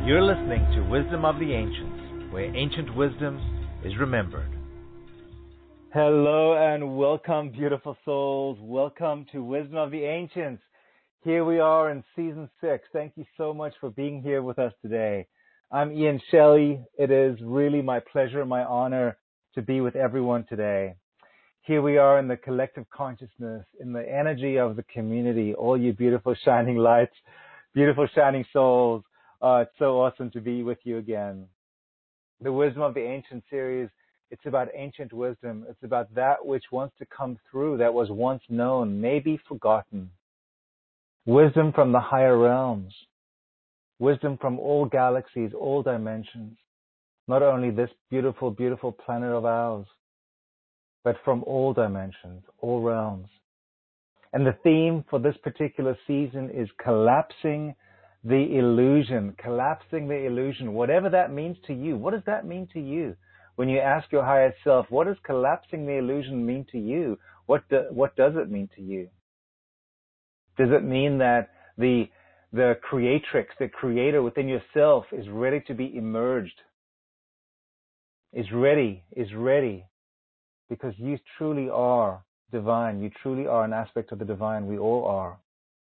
You're listening to Wisdom of the Ancients, where ancient wisdom is remembered. Hello and welcome, beautiful souls. Welcome to Wisdom of the Ancients. Here we are in Season 6. Thank you so much for being here with us today. I'm Ian Shelley. It is really my pleasure, my honor to be with everyone today. Here we are in the collective consciousness, in the energy of the community, all you beautiful shining lights, beautiful shining souls. It's so awesome to be with you again. The Wisdom of the Ancient series, it's about ancient wisdom. It's about that which wants to come through, that was once known, maybe forgotten. Wisdom from the higher realms. Wisdom from all galaxies, all dimensions. Not only this beautiful, beautiful planet of ours, but from all dimensions, all realms. And the theme for this particular season is collapsing the illusion, whatever that means to you. What does that mean to you? When you ask your higher self, what does collapsing the illusion mean to you? What does it mean to you? Does it mean that the creatrix, the creator within yourself is ready to be emerged? Is ready, because you truly are divine. You truly are an aspect of the divine. We all are.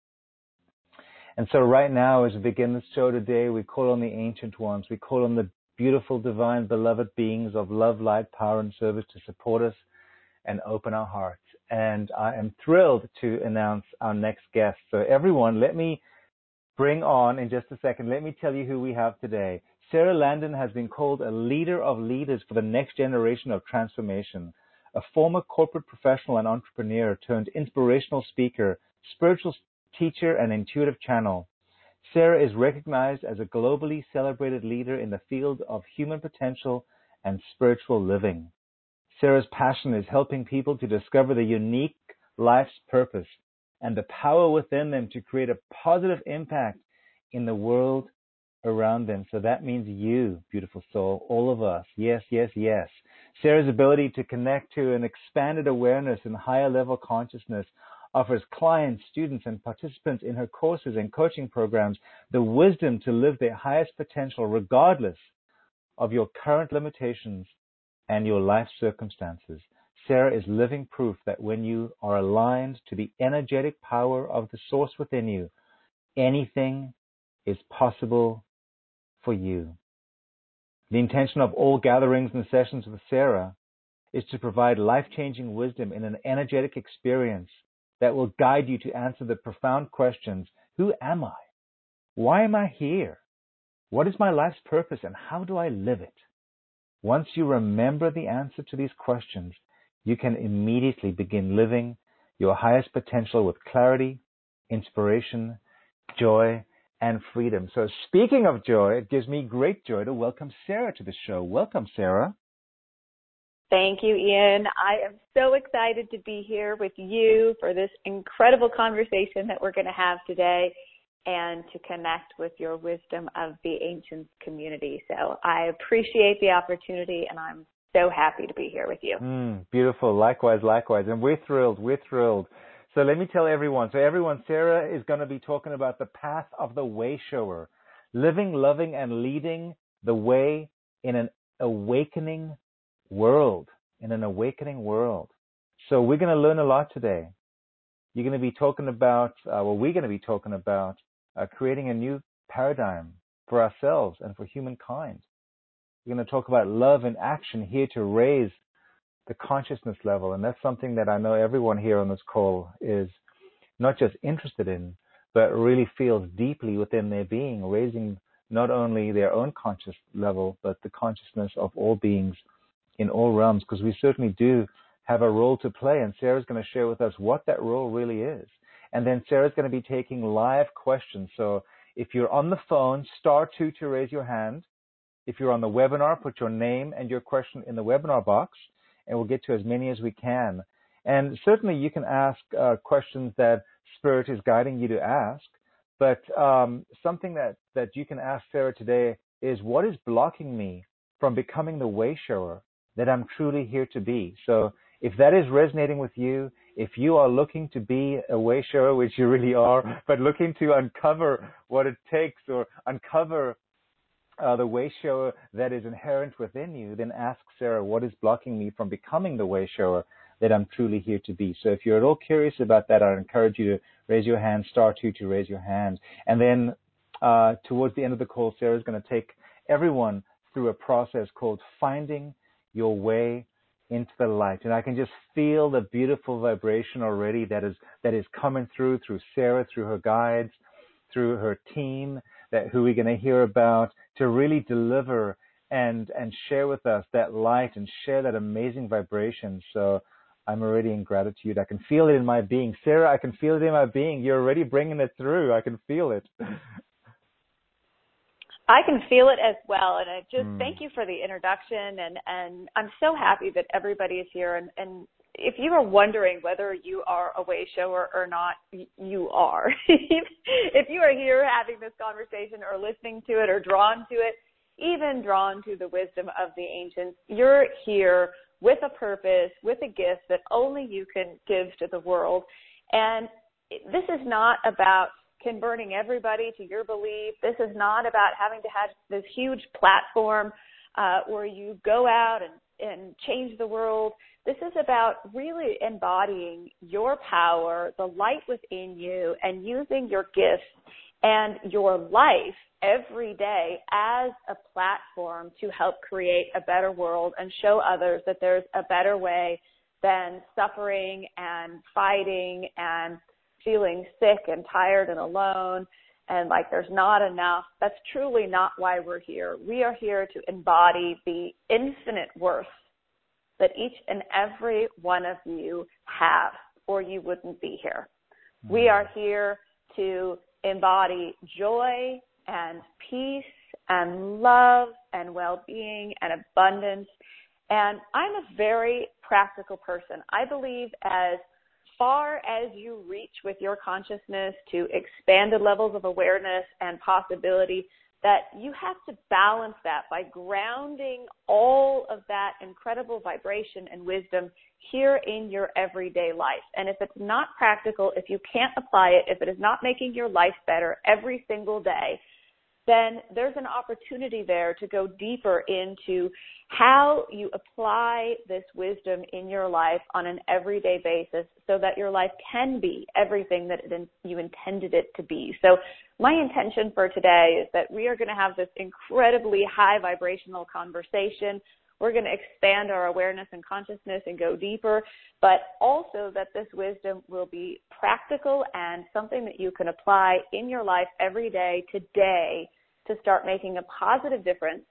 And so right now, as we begin this show today, we call on the ancient ones. We call on the beautiful, divine, beloved beings of love, light, power, and service to support us and open our hearts. And I am thrilled to announce our next guest. So everyone, let me bring on, in just a second, let me tell you who we have today. Sarah Landon has been called a leader of leaders for the next generation of transformation. A former corporate professional and entrepreneur turned inspirational speaker, spiritual teacher, and intuitive channel. Sarah is recognized as a globally celebrated leader in the field of human potential and spiritual living. Sarah's passion is helping people to discover the unique life's purpose and the power within them to create a positive impact in the world around them. So that means you, beautiful soul, all of us. Yes, yes, yes. Sarah's ability to connect to an expanded awareness and higher level consciousness offers clients, students, and participants in her courses and coaching programs the wisdom to live their highest potential regardless of your current limitations and your life circumstances. Sarah is living proof that when you are aligned to the energetic power of the source within you, anything is possible for you. The intention of all gatherings and sessions with Sarah is to provide life-changing wisdom in an energetic experience that will guide you to answer the profound questions: who am I? Why am I here? What is my life's purpose, and how do I live it? Once you remember the answer to these questions, you can immediately begin living your highest potential with clarity, inspiration, joy, and freedom. So speaking of joy, it gives me great joy to welcome Sarah to the show. Welcome, Sarah. Thank you, Ian. I am so excited to be here with you for this incredible conversation that we're going to have today and to connect with your Wisdom of the Ancients community. So I appreciate the opportunity, and I'm so happy to be here with you. Beautiful. Likewise. And we're thrilled. So let me tell everyone. Sarah is going to be talking about the path of the way shower, living, loving, and leading the way in an awakening world. So we're going to learn a lot today. We're going to be talking about creating a new paradigm for ourselves and for humankind. We're going to talk about love in action, here to raise the consciousness level. And that's something that I know everyone here on this call is not just interested in, but really feels deeply within their being, raising not only their own conscious level, but the consciousness of all beings in all realms, because we certainly do have a role to play. And Sarah's going to share with us what that role really is. And then Sarah's going to be taking live questions. So if you're on the phone, *2 to raise your hand. If you're on the webinar, put your name and your question in the webinar box, and we'll get to as many as we can. And certainly you can ask questions that Spirit is guiding you to ask. But something that you can ask Sarah today is, what is blocking me from becoming the way shower that I'm truly here to be? So if that is resonating with you, if you are looking to be a way shower, which you really are, but looking to uncover what it takes or uncover the way shower that is inherent within you, then ask Sarah, what is blocking me from becoming the way shower that I'm truly here to be? So if you're at all curious about that, I'd encourage you to raise your hand, *2 to raise your hand. And then towards the end of the call, Sarah's going to take everyone through a process called Finding Your Way into the Light. And I can just feel the beautiful vibration already that is coming through Sarah, through her guides, through her team, who we're going to hear about, to really deliver and share with us that light and share that amazing vibration. So I'm already in gratitude. I can feel it in my being. Sarah, I can feel it in my being. You're already bringing it through. I can feel it. I can feel it as well. And I just thank you for the introduction. And I'm so happy that everybody is here. And if you are wondering whether you are a way shower or not, you are. If you are here having this conversation or listening to it or drawn to it, even drawn to the wisdom of the ancients, you're here with a purpose, with a gift that only you can give to the world. And this is not about converting everybody to your belief. This is not about having to have this huge platform where you go out and change the world. This is about really embodying your power, the light within you, and using your gifts and your life every day as a platform to help create a better world and show others that there's a better way than suffering and fighting and feeling sick and tired and alone and like there's not enough. That's truly not why we're here. We are here to embody the infinite worth that each and every one of you have, or you wouldn't be here. We are here to embody joy and peace and love and well-being and abundance. And I'm a very practical person. I believe as far as you reach with your consciousness to expanded levels of awareness and possibility, that you have to balance that by grounding all of that incredible vibration and wisdom here in your everyday life. And if it's not practical, if you can't apply it, if it is not making your life better every single day, then there's an opportunity there to go deeper into how you apply this wisdom in your life on an everyday basis so that your life can be everything that you intended it to be. So my intention for today is that we are going to have this incredibly high vibrational conversation. We're going to expand our awareness and consciousness and go deeper, but also that this wisdom will be practical and something that you can apply in your life every day today to start making a positive difference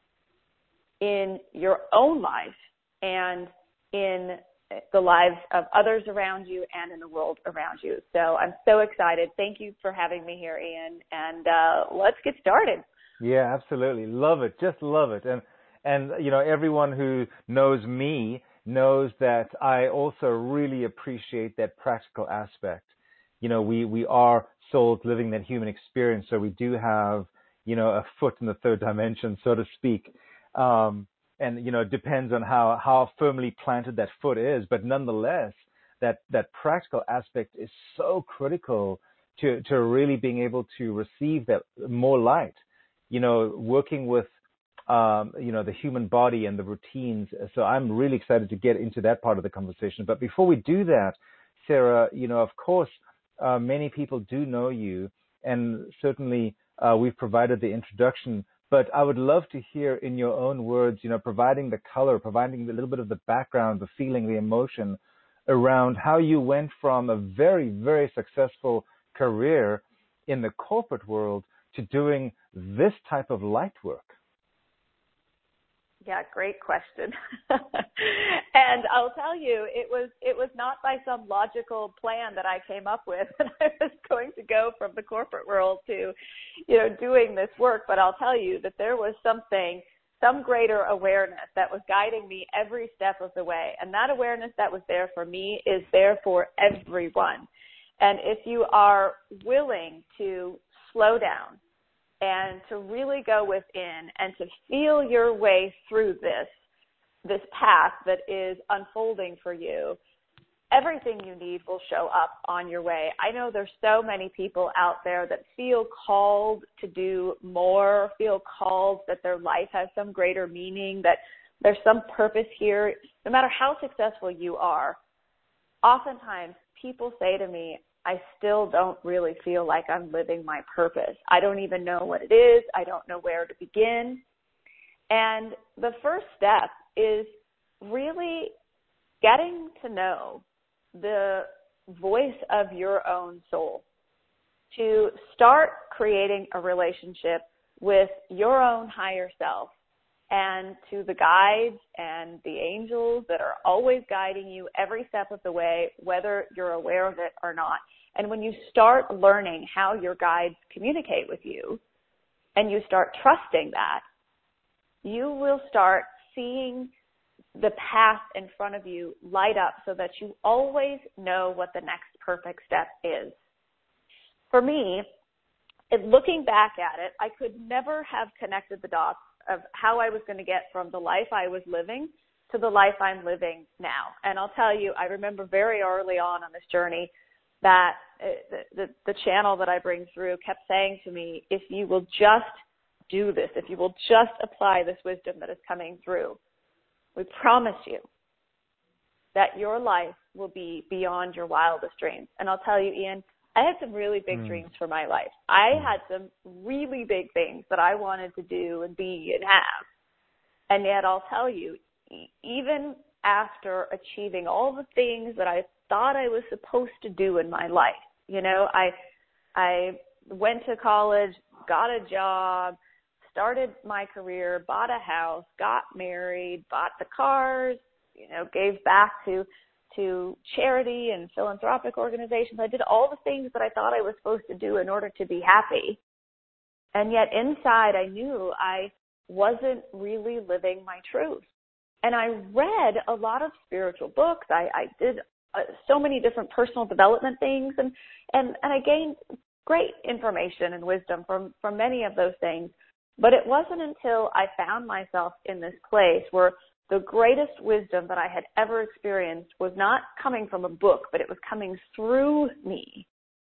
in your own life and in the lives of others around you and in the world around you. So I'm so excited. Thank you for having me here, Ian, and let's get started. Yeah, absolutely. Love it. Just love it. And you know, everyone who knows me knows that I also really appreciate that practical aspect. You know, we are souls living that human experience, so we do have, you know, a foot in the third dimension, so to speak. And, you know, it depends on how firmly planted that foot is. But nonetheless, that practical aspect is so critical to really being able to receive that more light, you know, working with, you know, the human body and the routines. So I'm really excited to get into that part of the conversation. But before we do that, Sarah, you know, of course, many people do know you, and certainly we've provided the introduction. But I would love to hear in your own words, you know, providing the color, providing a little bit of the background, the feeling, the emotion around how you went from a very, very successful career in the corporate world to doing this type of light work. Yeah, great question. And I'll tell you, it was not by some logical plan that I came up with that I was going to go from the corporate world to, you know, doing this work. But I'll tell you that there was some greater awareness that was guiding me every step of the way. And that awareness that was there for me is there for everyone. And if you are willing to slow down and to really go within and to feel your way through this path that is unfolding for you, everything you need will show up on your way. I know there's so many people out there that feel called to do more, feel called that their life has some greater meaning, that there's some purpose here. No matter how successful you are, oftentimes people say to me, I still don't really feel like I'm living my purpose. I don't even know what it is. I don't know where to begin. And the first step is really getting to know the voice of your own soul, to start creating a relationship with your own higher self and to the guides and the angels that are always guiding you every step of the way, whether you're aware of it or not. And when you start learning how your guides communicate with you and you start trusting that, you will start seeing the path in front of you light up so that you always know what the next perfect step is. For me, looking back at it, I could never have connected the dots of how I was going to get from the life I was living to the life I'm living now. And I'll tell you, I remember very early on this journey that the channel that I bring through kept saying to me, if you will just do this, if you will just apply this wisdom that is coming through, we promise you that your life will be beyond your wildest dreams. And I'll tell you, Ian, I had some really big dreams for my life. I had some really big things that I wanted to do and be and have. And yet I'll tell you, even after achieving all the things that I thought I was supposed to do in my life, you know, I went to college, got a job, started my career, bought a house, got married, bought the cars, you know, gave back to charity and philanthropic organizations. I did all the things that I thought I was supposed to do in order to be happy. And yet inside I knew I wasn't really living my truth. And I read a lot of spiritual books. I did so many different personal development things, and I gained great information and wisdom from many of those things. But it wasn't until I found myself in this place where the greatest wisdom that I had ever experienced was not coming from a book, but it was coming through me.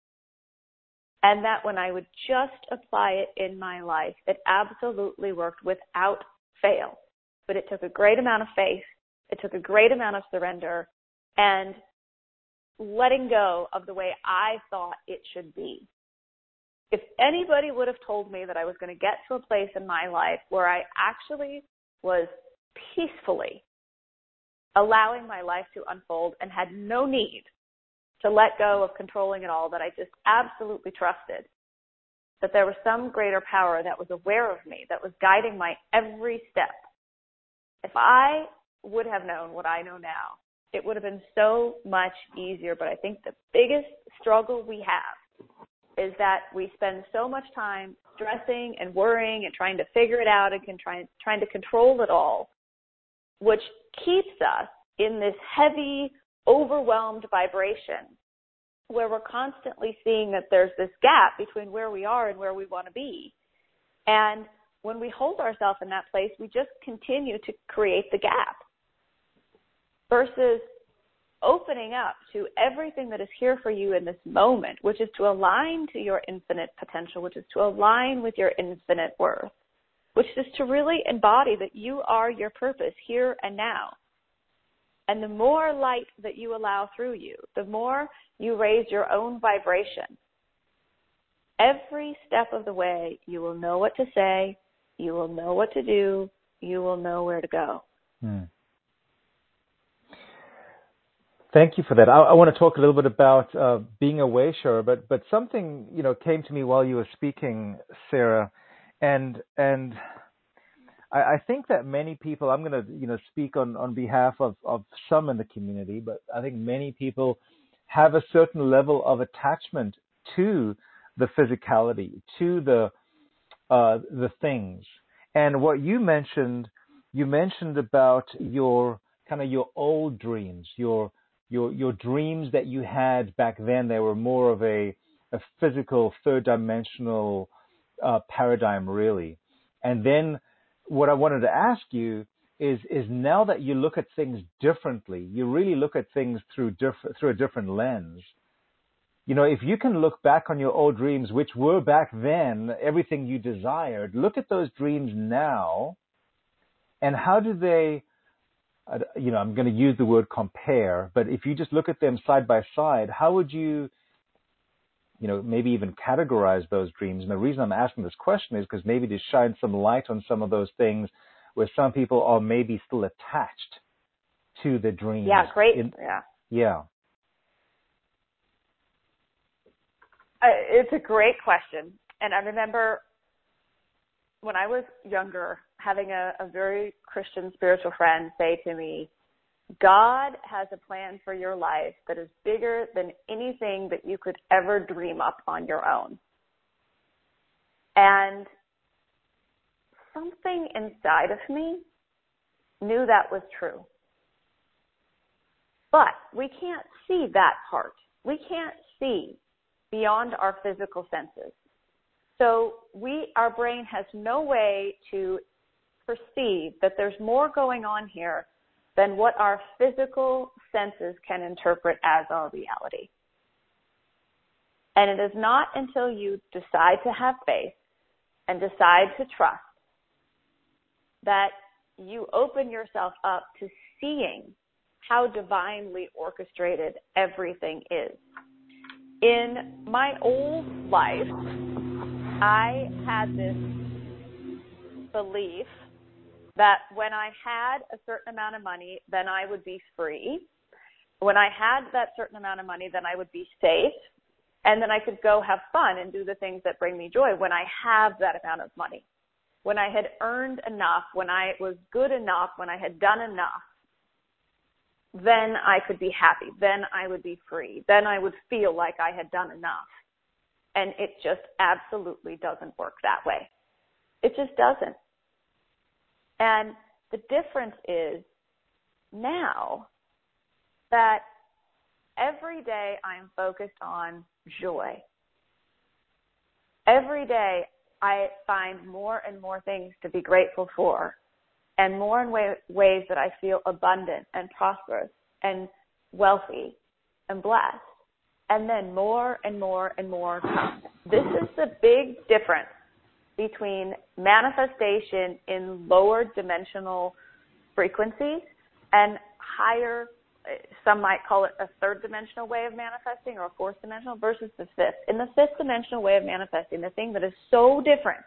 And that when I would just apply it in my life, it absolutely worked without fail. But it took a great amount of faith. It took a great amount of surrender and letting go of the way I thought it should be. If anybody would have told me that I was going to get to a place in my life where I actually was peacefully allowing my life to unfold and had no need to let go of controlling it all, that I just absolutely trusted that there was some greater power that was aware of me, that was guiding my every step. If I would have known what I know now, it would have been so much easier. But I think the biggest struggle we have is that we spend so much time stressing and worrying and trying to figure it out and trying to control it all, which keeps us in this heavy, overwhelmed vibration where we're constantly seeing that there's this gap between where we are and where we want to be. And when we hold ourselves in that place, we just continue to create the gap versus opening up to everything that is here for you in this moment, which is to align to your infinite potential, which is to align with your infinite worth, which is to really embody that you are your purpose here and now. And the more light that you allow through you, the more you raise your own vibration. Every step of the way, you will know what to say, you will know what to do, you will know where to go. Thank you for that. I want to talk a little bit about being a way-shower, but something came to me while you were speaking, Sarah, and I think that many people, I'm going to speak on behalf of some in the community, but I think many people have a certain level of attachment to the physicality, to the things. And what you mentioned about your old dreams, your dreams that you had back then. They were more of a physical, third-dimensional paradigm, really. And then what I wanted to ask you is now that you look at things differently, you really look at things through a different lens. If you can look back on your old dreams, which were back then everything you desired, look at those dreams now, and how do they, I'm going to use the word compare, but if you just look at them side by side, how would you, maybe even categorize those dreams? And the reason I'm asking this question is because maybe to shine some light on some of those things where some people are maybe still attached to the dreams. Yeah, great. Yeah. It's a great question. And I remember when I was younger, having a very Christian spiritual friend say to me, God has a plan for your life that is bigger than anything that you could ever dream up on your own. And something inside of me knew that was true. But we can't see that part. We can't see beyond our physical senses. So our brain has no way to perceive that there's more going on here than what our physical senses can interpret as our reality. And it is not until you decide to have faith and decide to trust that you open yourself up to seeing how divinely orchestrated everything is. In my old life, I had this belief that when I had a certain amount of money, then I would be free. When I had that certain amount of money, then I would be safe. And then I could go have fun and do the things that bring me joy when I have that amount of money. When I had earned enough, when I was good enough, when I had done enough, then I could be happy. Then I would be free. Then I would feel like I had done enough. And it just absolutely doesn't work that way. It just doesn't. And the difference is now that every day I am focused on joy. Every day I find more and more things to be grateful for, and more and ways that I feel abundant and prosperous and wealthy and blessed. And then more and more and more comes. This is the big difference between manifestation in lower dimensional frequencies and higher, some might call it a third dimensional way of manifesting or a fourth dimensional versus the fifth. In the fifth dimensional way of manifesting, the thing that is so different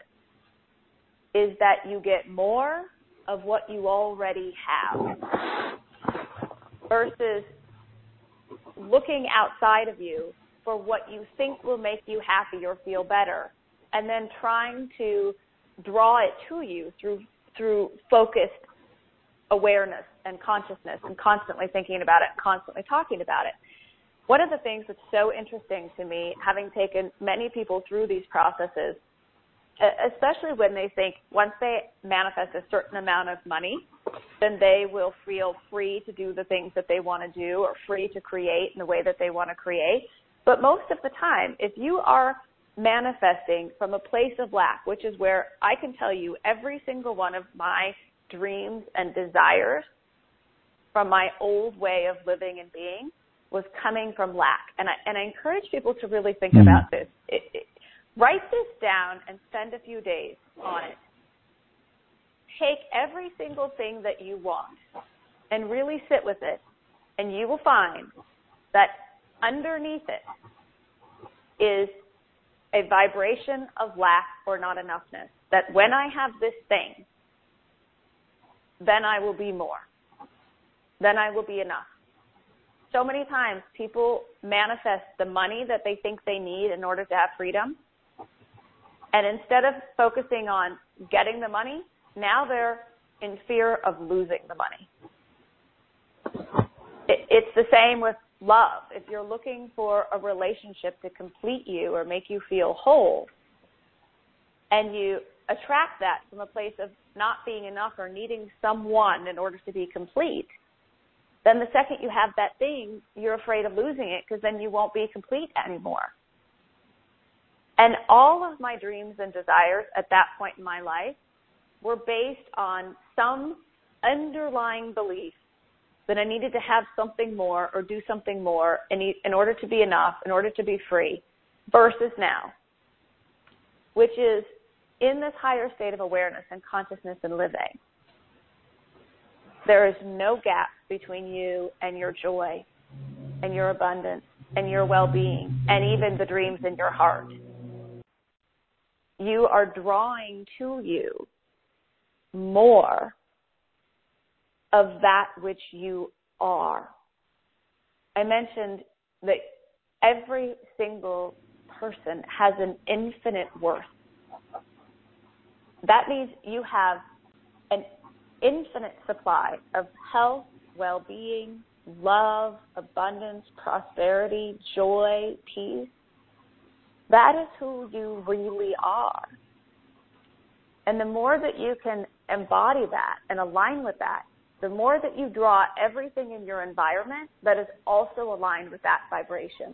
is that you get more of what you already have versus looking outside of you for what you think will make you happy or feel better, and then trying to draw it to you through focused awareness and consciousness and constantly thinking about it, constantly talking about it. One of the things that's so interesting to me, having taken many people through these processes, especially when they think once they manifest a certain amount of money, then they will feel free to do the things that they want to do or free to create in the way that they want to create. But most of the time, if you are manifesting from a place of lack, which is where I can tell you every single one of my dreams and desires from my old way of living and being was coming from lack. And I encourage people to really think about this. Write this down and spend a few days on it. Take every single thing that you want and really sit with it, and you will find that underneath it is a vibration of lack or not enoughness. That when I have this thing, then I will be more. Then I will be enough. So many times people manifest the money that they think they need in order to have freedom. And instead of focusing on getting the money, now they're in fear of losing the money. It's the same with love. If you're looking for a relationship to complete you or make you feel whole, and you attract that from a place of not being enough or needing someone in order to be complete, then the second you have that thing, you're afraid of losing it because then you won't be complete anymore. And all of my dreams and desires at that point in my life were based on some underlying belief that I needed to have something more or do something more in order to be enough, in order to be free, versus now, which is in this higher state of awareness and consciousness and living. There is no gap between you and your joy and your abundance and your well-being and even the dreams in your heart. You are drawing to you more of that which you are. I mentioned that every single person has an infinite worth. That means you have an infinite supply of health, well-being, love, abundance, prosperity, joy, peace. That is who you really are. And the more that you can embody that and align with that, the more that you draw everything in your environment that is also aligned with that vibration.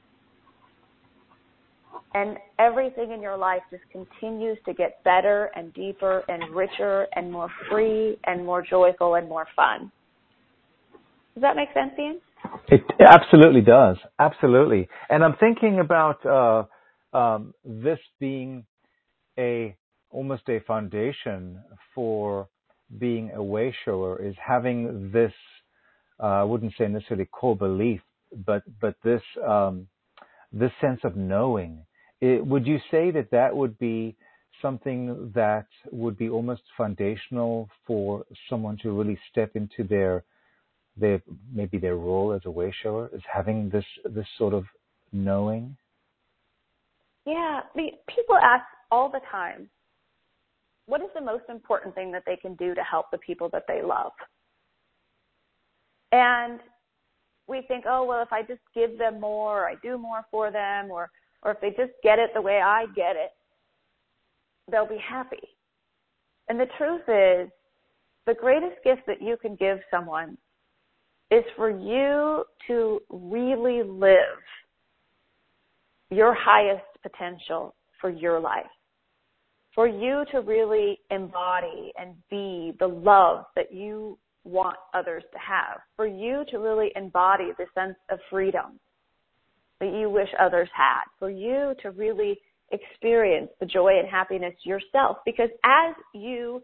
And everything in your life just continues to get better and deeper and richer and more free and more joyful and more fun. Does that make sense, Ian? It absolutely does. Absolutely. And I'm thinking about this being almost a foundation for being a way shower, is having this, I wouldn't say necessarily core belief, but this sense of knowing. Would you say that would be something that would be almost foundational for someone to really step into their role as a way shower, is having this sort of knowing? Yeah, people ask all the time, what is the most important thing that they can do to help the people that they love? And we think, oh, well, if I just give them more, or I do more for them, or if they just get it the way I get it, they'll be happy. And the truth is, the greatest gift that you can give someone is for you to really live your highest potential for your life, for you to really embody and be the love that you want others to have, for you to really embody the sense of freedom that you wish others had, for you to really experience the joy and happiness yourself. Because as you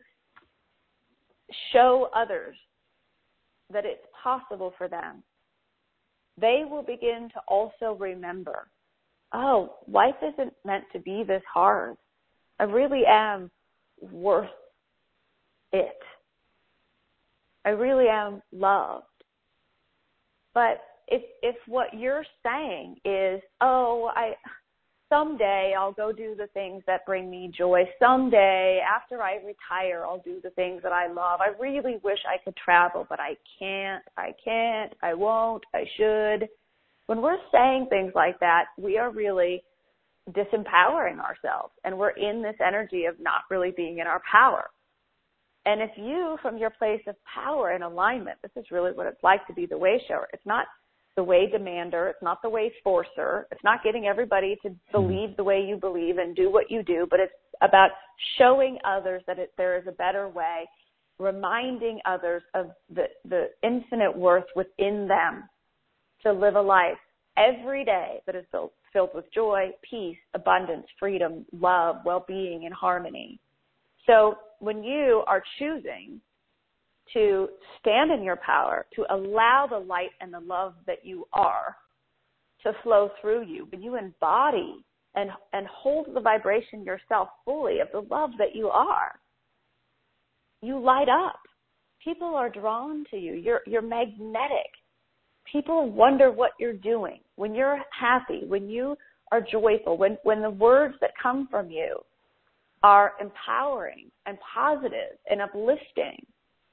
show others that it's possible for them, they will begin to also remember, oh, life isn't meant to be this hard. I really am worth it. I really am loved. But if what you're saying is, someday I'll go do the things that bring me joy. Someday, after I retire, I'll do the things that I love. I really wish I could travel, but I can't, I won't, I should. When we're saying things like that, we are really disempowering ourselves, and we're in this energy of not really being in our power. And if you, from your place of power and alignment, this is really what it's like to be the way shower. It's not the way demander. It's not the way forcer. It's not getting everybody to believe the way you believe and do what you do, but it's about showing others that there is a better way, reminding others of the infinite worth within them to live a life every day that is filled with joy, peace, abundance, freedom, love, well-being, and harmony. So when you are choosing to stand in your power, to allow the light and the love that you are to flow through you, when you embody and hold the vibration yourself fully of the love that you are, you light up. People are drawn to you. You're magnetic. People wonder what you're doing. When you're happy, when you are joyful, when the words that come from you are empowering and positive and uplifting,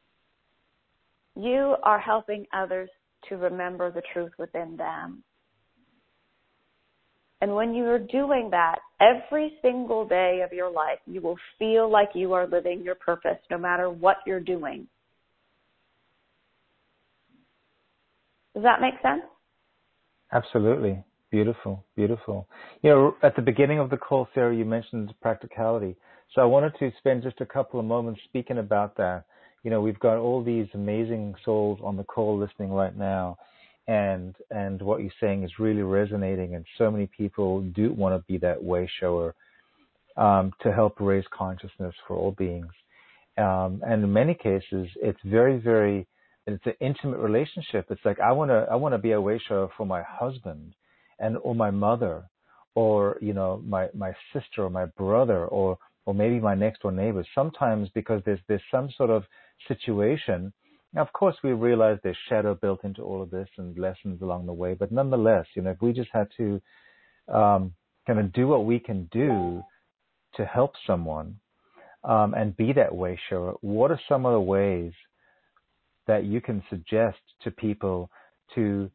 you are helping others to remember the truth within them. And when you are doing that every single day of your life, you will feel like you are living your purpose no matter what you're doing. Does that make sense? Absolutely. Beautiful, beautiful. You know, at the beginning of the call, Sarah, you mentioned practicality. So I wanted to spend just a couple of moments speaking about that. we've got all these amazing souls on the call listening right now, and what you're saying is really resonating, and so many people do want to be that way shower to help raise consciousness for all beings. And in many cases, it's it's an intimate relationship. It's like I want to be a way shower for my husband, or my mother, or my sister or my brother, or maybe my next door neighbor. Sometimes because there's some sort of situation. Now, of course, we realize there's shadow built into all of this and lessons along the way. But nonetheless, if we just had to kind of do what we can do to help someone and be that way shower, what are some of the ways that you can suggest to people to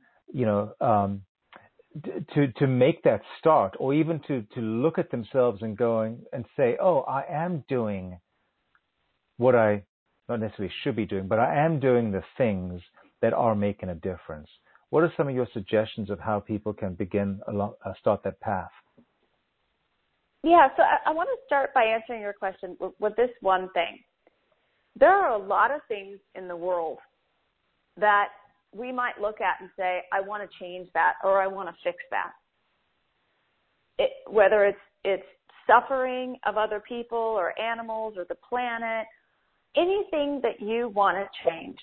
make that start, or even to look at themselves and say, oh, I am doing what I not necessarily should be doing, but I am doing the things that are making a difference. What are some of your suggestions of how people can start that path? Yeah, so I want to start by answering your question with this one thing. There are a lot of things in the world that we might look at and say, I want to change that, or I want to fix that. Whether it's suffering of other people or animals or the planet, anything that you want to change,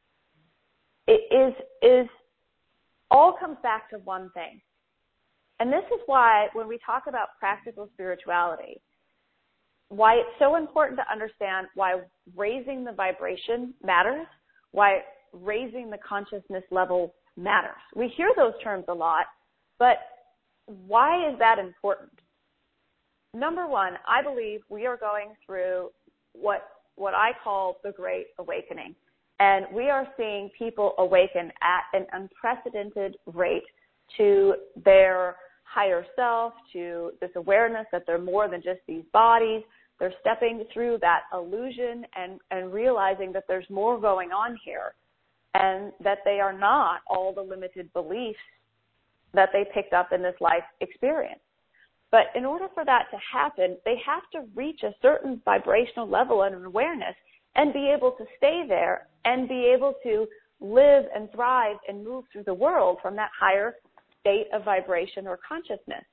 it is all comes back to one thing. And this is why when we talk about practical spirituality, why it's so important to understand why raising the vibration matters, why raising the consciousness level matters. We hear those terms a lot, but why is that important? Number one, I believe we are going through what I call the Great Awakening. And we are seeing people awaken at an unprecedented rate to their higher self, to this awareness that they're more than just these bodies. They're stepping through that illusion and realizing that there's more going on here, and that they are not all the limited beliefs that they picked up in this life experience. But in order for that to happen, they have to reach a certain vibrational level and awareness and be able to stay there and be able to live and thrive and move through the world from that higher state of vibration or consciousness.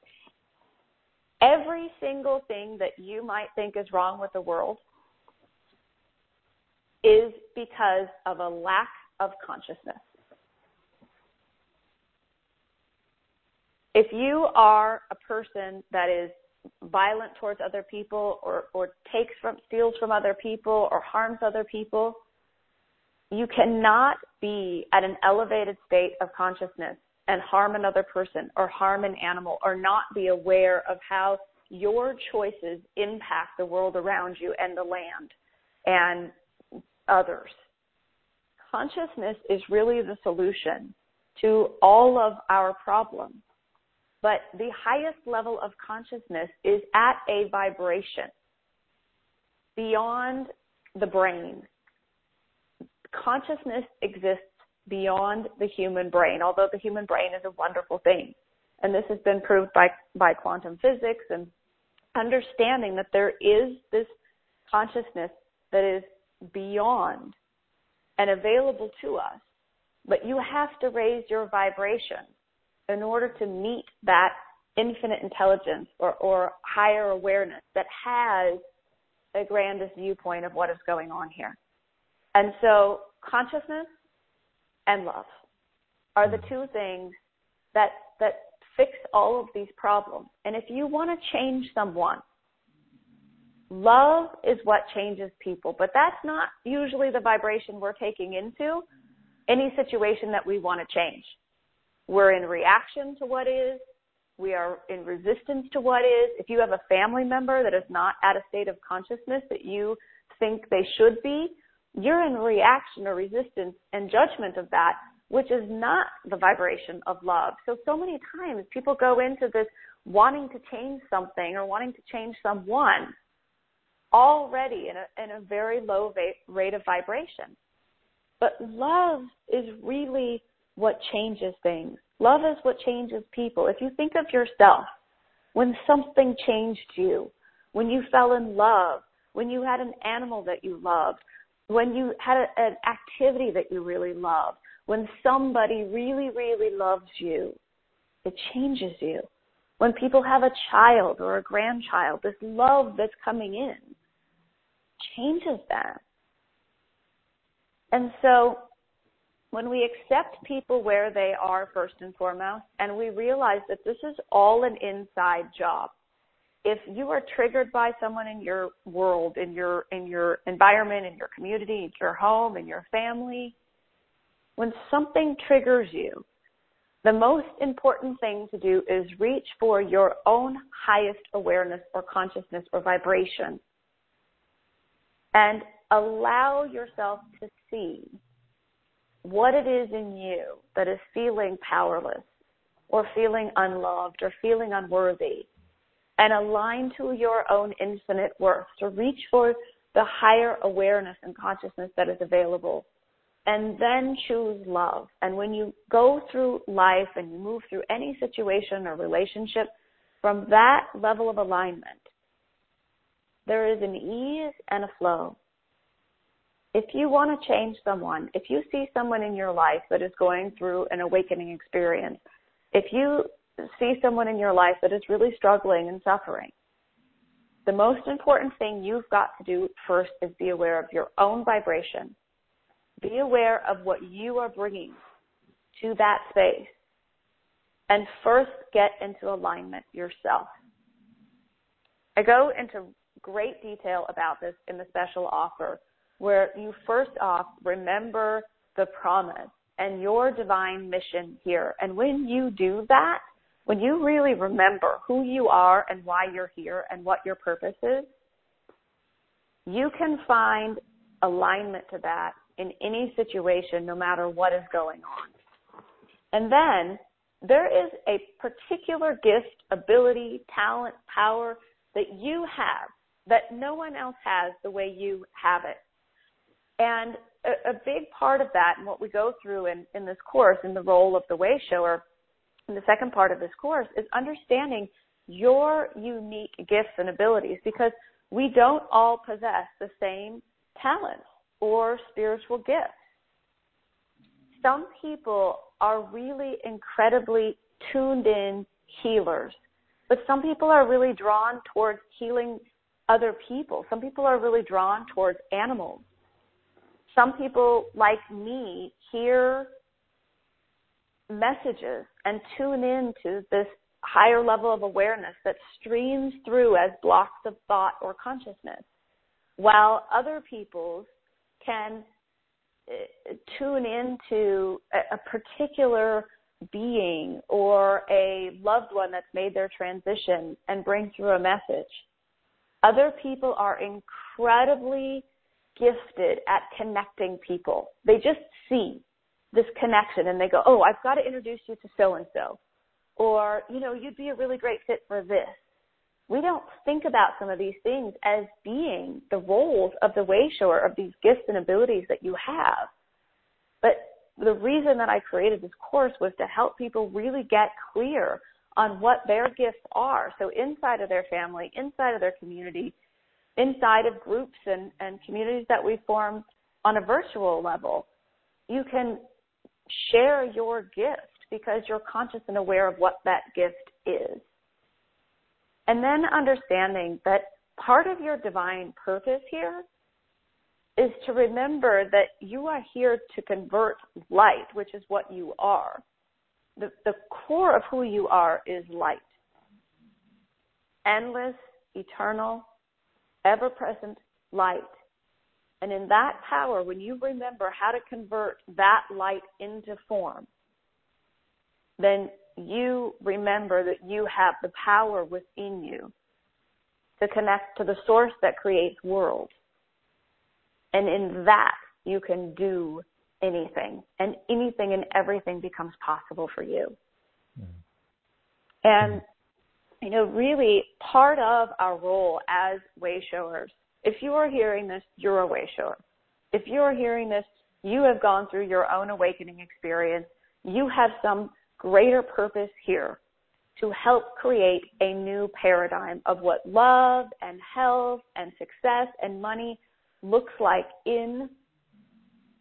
Every single thing that you might think is wrong with the world is because of a lack of consciousness. If you are a person that is violent towards other people or steals from other people or harms other people, you cannot be at an elevated state of consciousness and harm another person or harm an animal or not be aware of how your choices impact the world around you and the land and others. Consciousness is really the solution to all of our problems. But the highest level of consciousness is at a vibration beyond the brain. Consciousness exists beyond the human brain, although the human brain is a wonderful thing. And this has been proved by quantum physics and understanding that there is this consciousness that is beyond and available to us. But you have to raise your vibration in order to meet that infinite intelligence or higher awareness that has a grandest viewpoint of what is going on here. And so consciousness and love are the two things that fix all of these problems. And if you want to change someone, love is what changes people. But that's not usually the vibration we're taking into any situation that we want to change. We're in reaction to what is. We are in resistance to what is. If you have a family member that is not at a state of consciousness that you think they should be, you're in reaction or resistance and judgment of that, which is not the vibration of love. So many times people go into this wanting to change something or wanting to change someone already in a very low rate of vibration. But love is really what changes things. Love is what changes people. If you think of yourself, when something changed you, when you fell in love, when you had an animal that you loved, when you had an activity that you really love, when somebody really, really loves you, it changes you. When people have a child or a grandchild, this love that's coming in changes them. And so when we accept people where they are first and foremost, and we realize that this is all an inside job. If you are triggered by someone in your world, in your environment, in your community, in your home, in your family, when something triggers you, the most important thing to do is reach for your own highest awareness or consciousness or vibration and allow yourself to see what it is in you that is feeling powerless or feeling unloved or feeling unworthy, and align to your own infinite worth, to reach for the higher awareness and consciousness that is available, and then choose love. And when you go through life and you move through any situation or relationship from that level of alignment, there is an ease and a flow. If you want to change someone, if you see someone in your life that is going through an awakening experience, if you see someone in your life that is really struggling and suffering, the most important thing you've got to do first is be aware of your own vibration. Be aware of what you are bringing to that space. And first get into alignment yourself. I go into great detail about this in the special offer, where you first off remember the promise and your divine mission here. And when you do that, when you really remember who you are and why you're here and what your purpose is, you can find alignment to that in any situation, no matter what is going on. And then there is a particular gift, ability, talent, power that you have that no one else has the way you have it. And a big part of that, and what we go through in this course, in the role of the way shower, in the second part of this course, is understanding your unique gifts and abilities, because we don't all possess the same talents or spiritual gifts. Some people are really incredibly tuned in healers, but some people are really drawn towards healing other people. Some people are really drawn towards animals. Some people, like me, hear messages and tune in to this higher level of awareness that streams through as blocks of thought or consciousness, while other people can tune into a particular being or a loved one that's made their transition and bring through a message. Other people are incredibly gifted at connecting people. They just see this connection and they go, oh, I've got to introduce you to so-and-so. Or, you'd be a really great fit for this. We don't think about some of these things as being the roles of the way shower, of these gifts and abilities that you have. But the reason that I created this course was to help people really get clear on what their gifts are. So inside of their family, inside of their community, inside of groups and communities that we form on a virtual level, you can share your gift because you're conscious and aware of what that gift is. And then understanding that part of your divine purpose here is to remember that you are here to convert light, which is what you are. The core of who you are is light. Endless, eternal, ever-present light. And in that power, when you remember how to convert that light into form, then you remember that you have the power within you to connect to the source that creates worlds. And in that, you can do anything. And anything and everything becomes possible for you. And, really part of our role as way showers, if you are hearing this, you're a way shower. If you are hearing this, you have gone through your own awakening experience. You have some greater purpose here to help create a new paradigm of what love and health and success and money looks like in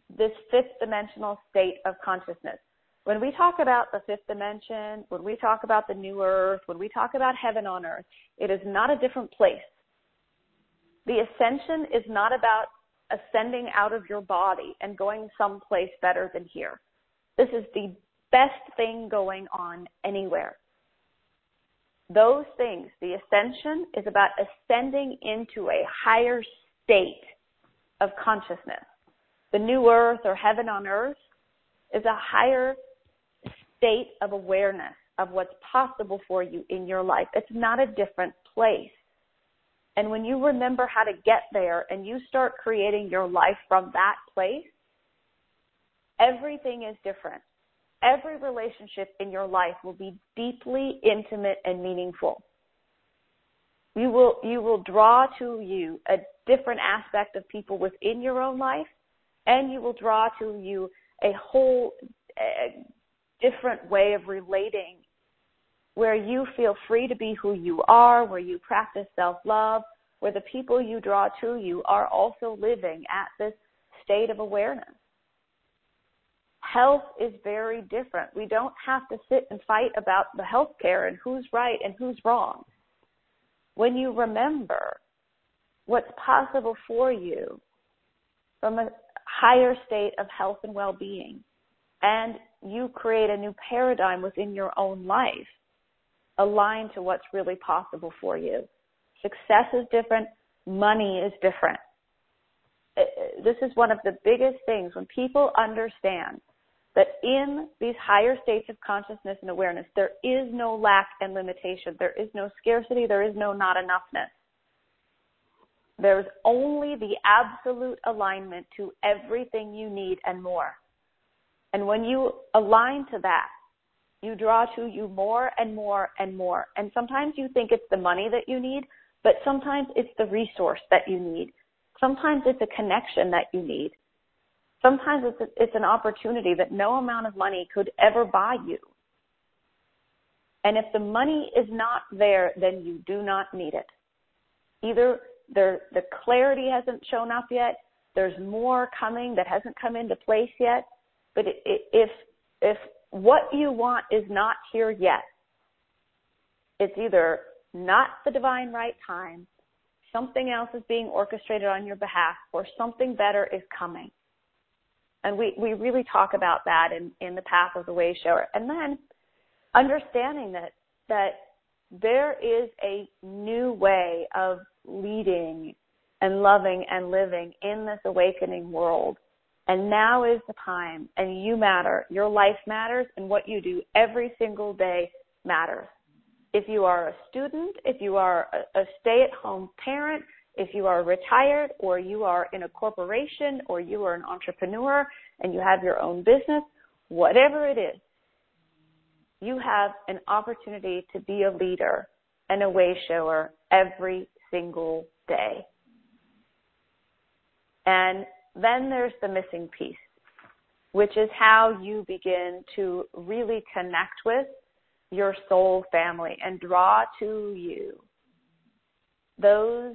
this fifth dimensional state of consciousness. When we talk about the fifth dimension, when we talk about the new earth, when we talk about heaven on earth, it is not a different place. The ascension is not about ascending out of your body and going someplace better than here. This is the best thing going on anywhere. Those things, the ascension is about ascending into a higher state of consciousness. The new earth or heaven on earth is a higher state of awareness of what's possible for you in your life. It's not a different place. And when you remember how to get there and you start creating your life from that place, everything is different. Every relationship in your life will be deeply intimate and meaningful. You will draw to you a different aspect of people within your own life, and you will draw to you a whole different way of relating where you feel free to be who you are, where you practice self-love, where the people you draw to you are also living at this state of awareness. Health is very different. We don't have to sit and fight about the health care and who's right and who's wrong. When you remember what's possible for you from a higher state of health and well-being, and you create a new paradigm within your own life aligned to what's really possible for you. Success is different. Money is different. This is one of the biggest things when people understand that in these higher states of consciousness and awareness, there is no lack and limitation. There is no scarcity. There is no not enoughness. There's only the absolute alignment to everything you need and more. And when you align to that, you draw to you more and more and more. And sometimes you think it's the money that you need, but sometimes it's the resource that you need. Sometimes it's a connection that you need. Sometimes it's an opportunity that no amount of money could ever buy you. And if the money is not there, then you do not need it. Either the clarity hasn't shown up yet, there's more coming that hasn't come into place yet, but if what you want is not here yet, it's either not the divine right time, something else is being orchestrated on your behalf, or something better is coming. And we really talk about that in the Path of the Way Shower. And then understanding that there is a new way of leading and loving and living in this awakening world. And now is the time, and you matter. Your life matters, and what you do every single day matters. If you are a student, if you are a stay-at-home parent, if you are retired, or you are in a corporation, or you are an entrepreneur and you have your own business, whatever it is, you have an opportunity to be a leader and a way shower every single day. And then there's the missing piece, which is how you begin to really connect with your soul family and draw to you those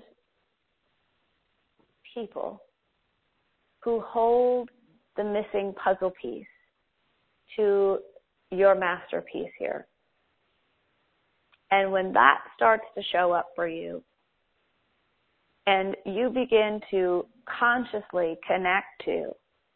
people who hold the missing puzzle piece to your masterpiece here. And when that starts to show up for you, and you begin to consciously connect to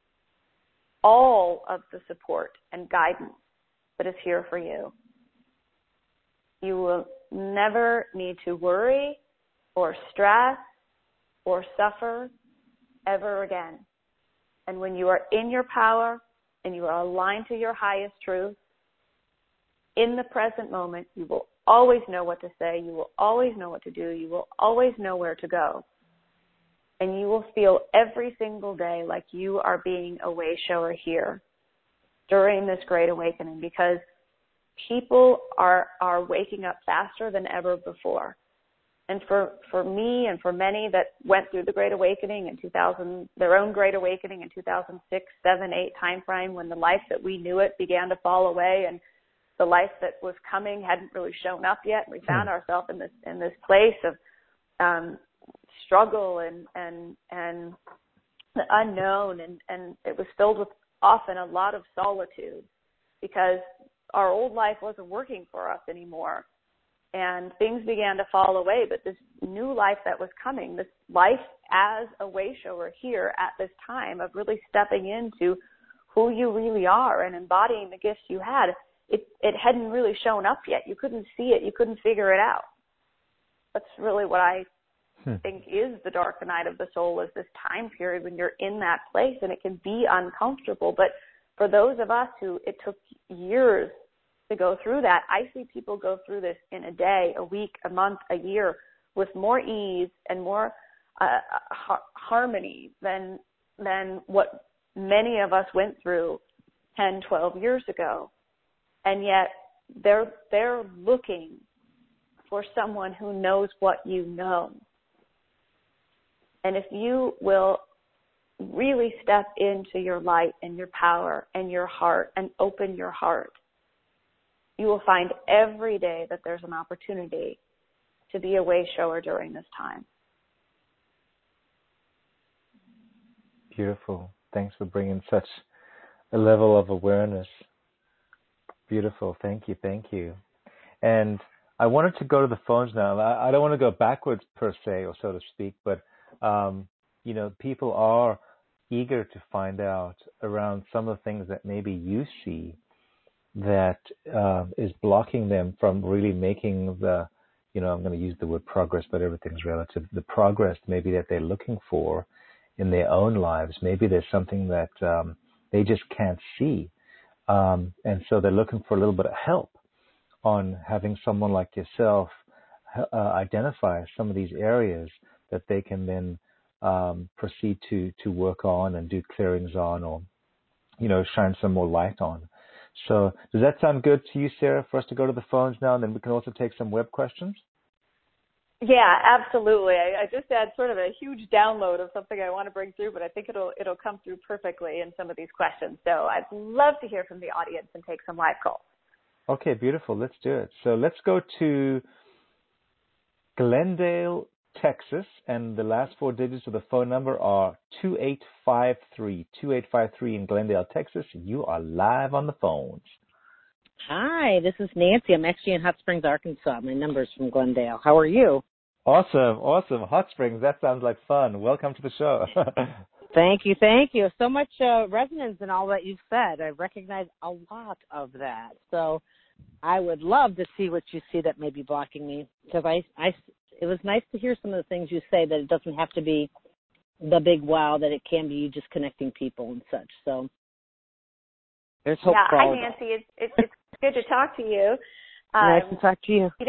all of the support and guidance that is here for you, you will never need to worry or stress or suffer ever again. And when you are in your power and you are aligned to your highest truth, in the present moment, you will always know what to say. You will always know what to do. You will always know where to go. And you will feel every single day like you are being a way shower here during this great awakening, because people are waking up faster than ever before. And for me and for many that went through the Great Awakening in 2000, their own Great Awakening in 2006, 7, 8 time frame, when the life that we knew it began to fall away and the life that was coming hadn't really shown up yet. We found ourselves in this place of struggle and the unknown, and it was filled with often a lot of solitude because our old life wasn't working for us anymore. And things began to fall away, but this new life that was coming, this life as a way shower here at this time of really stepping into who you really are and embodying the gifts you had, it hadn't really shown up yet. You couldn't see it. You couldn't figure it out. That's really what I think is the dark night of the soul, is this time period when you're in that place, and it can be uncomfortable. But for those of us who it took years to go through that, I see people go through this in a day, a week, a month, a year with more ease and more harmony than what many of us went through 10, 12 years ago. And yet they're looking for someone who knows what you know. And if you will really step into your light and your power and your heart and open your heart, you will find every day that there's an opportunity to be a way shower during this time. Beautiful. Thanks for bringing such a level of awareness. Beautiful. Thank you. And I wanted to go to the phones now. I don't want to go backwards per se, or so to speak, but people are eager to find out around some of the things that maybe you see that is blocking them from really making the, I'm going to use the word progress, but everything's relative. The progress maybe that they're looking for in their own lives. Maybe there's something that they just can't see. And so they're looking for a little bit of help on having someone like yourself identify some of these areas that they can then proceed to work on and do clearings on, or, shine some more light on. So does that sound good to you, Sarah, for us to go to the phones now, and then we can also take some web questions? Yeah, absolutely. I just had sort of a huge download of something I want to bring through, but I think it'll come through perfectly in some of these questions. So I'd love to hear from the audience and take some live calls. Okay, beautiful. Let's do it. So let's go to Glendale, Texas, and the last four digits of the phone number are 2853. 2853 in Glendale, Texas. You are live on the phones. Hi, this is Nancy. I'm actually in Hot Springs, Arkansas. My number's from Glendale. How are you? Awesome. Hot Springs, that sounds like fun. Welcome to the show. Thank you. So much resonance in all that you've said. I recognize a lot of that. So I would love to see what you see that may be blocking me, because it was nice to hear some of the things you say, that it doesn't have to be the big wow, that it can be you just connecting people and such. So there's hope for all of us. Hi, Nancy. It's good to talk to you. Nice to talk to you.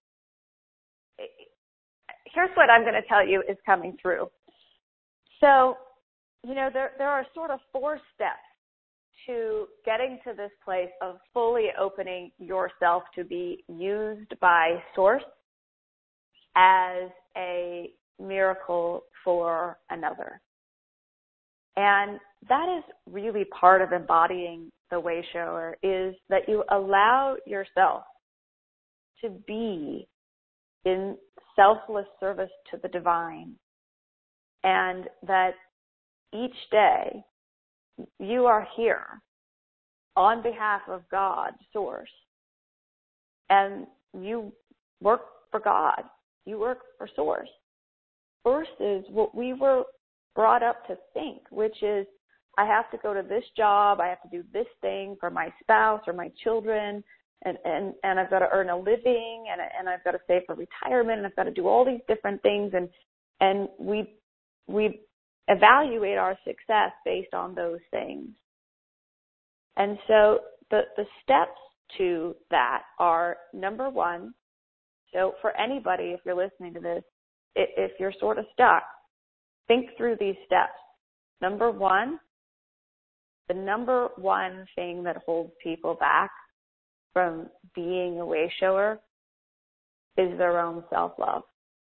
Here's what I'm going to tell you is coming through. So, there are sort of 4 steps to getting to this place of fully opening yourself to be used by Source as a miracle for another. And that is really part of embodying the way shower, is that you allow yourself to be in selfless service to the divine, and that each day you are here on behalf of God, Source, and you work for God. You work for Source. Versus what we were brought up to think, which is, I have to go to this job, I have to do this thing for my spouse or my children, and I've got to earn a living, and I've got to save for retirement, and I've got to do all these different things, and we evaluate our success based on those things. And so the steps to that are, number 1, so for anybody, if you're listening to this, if you're sort of stuck, think through these steps. Number 1, the number 1 thing that holds people back from being a way shower is their own self-love.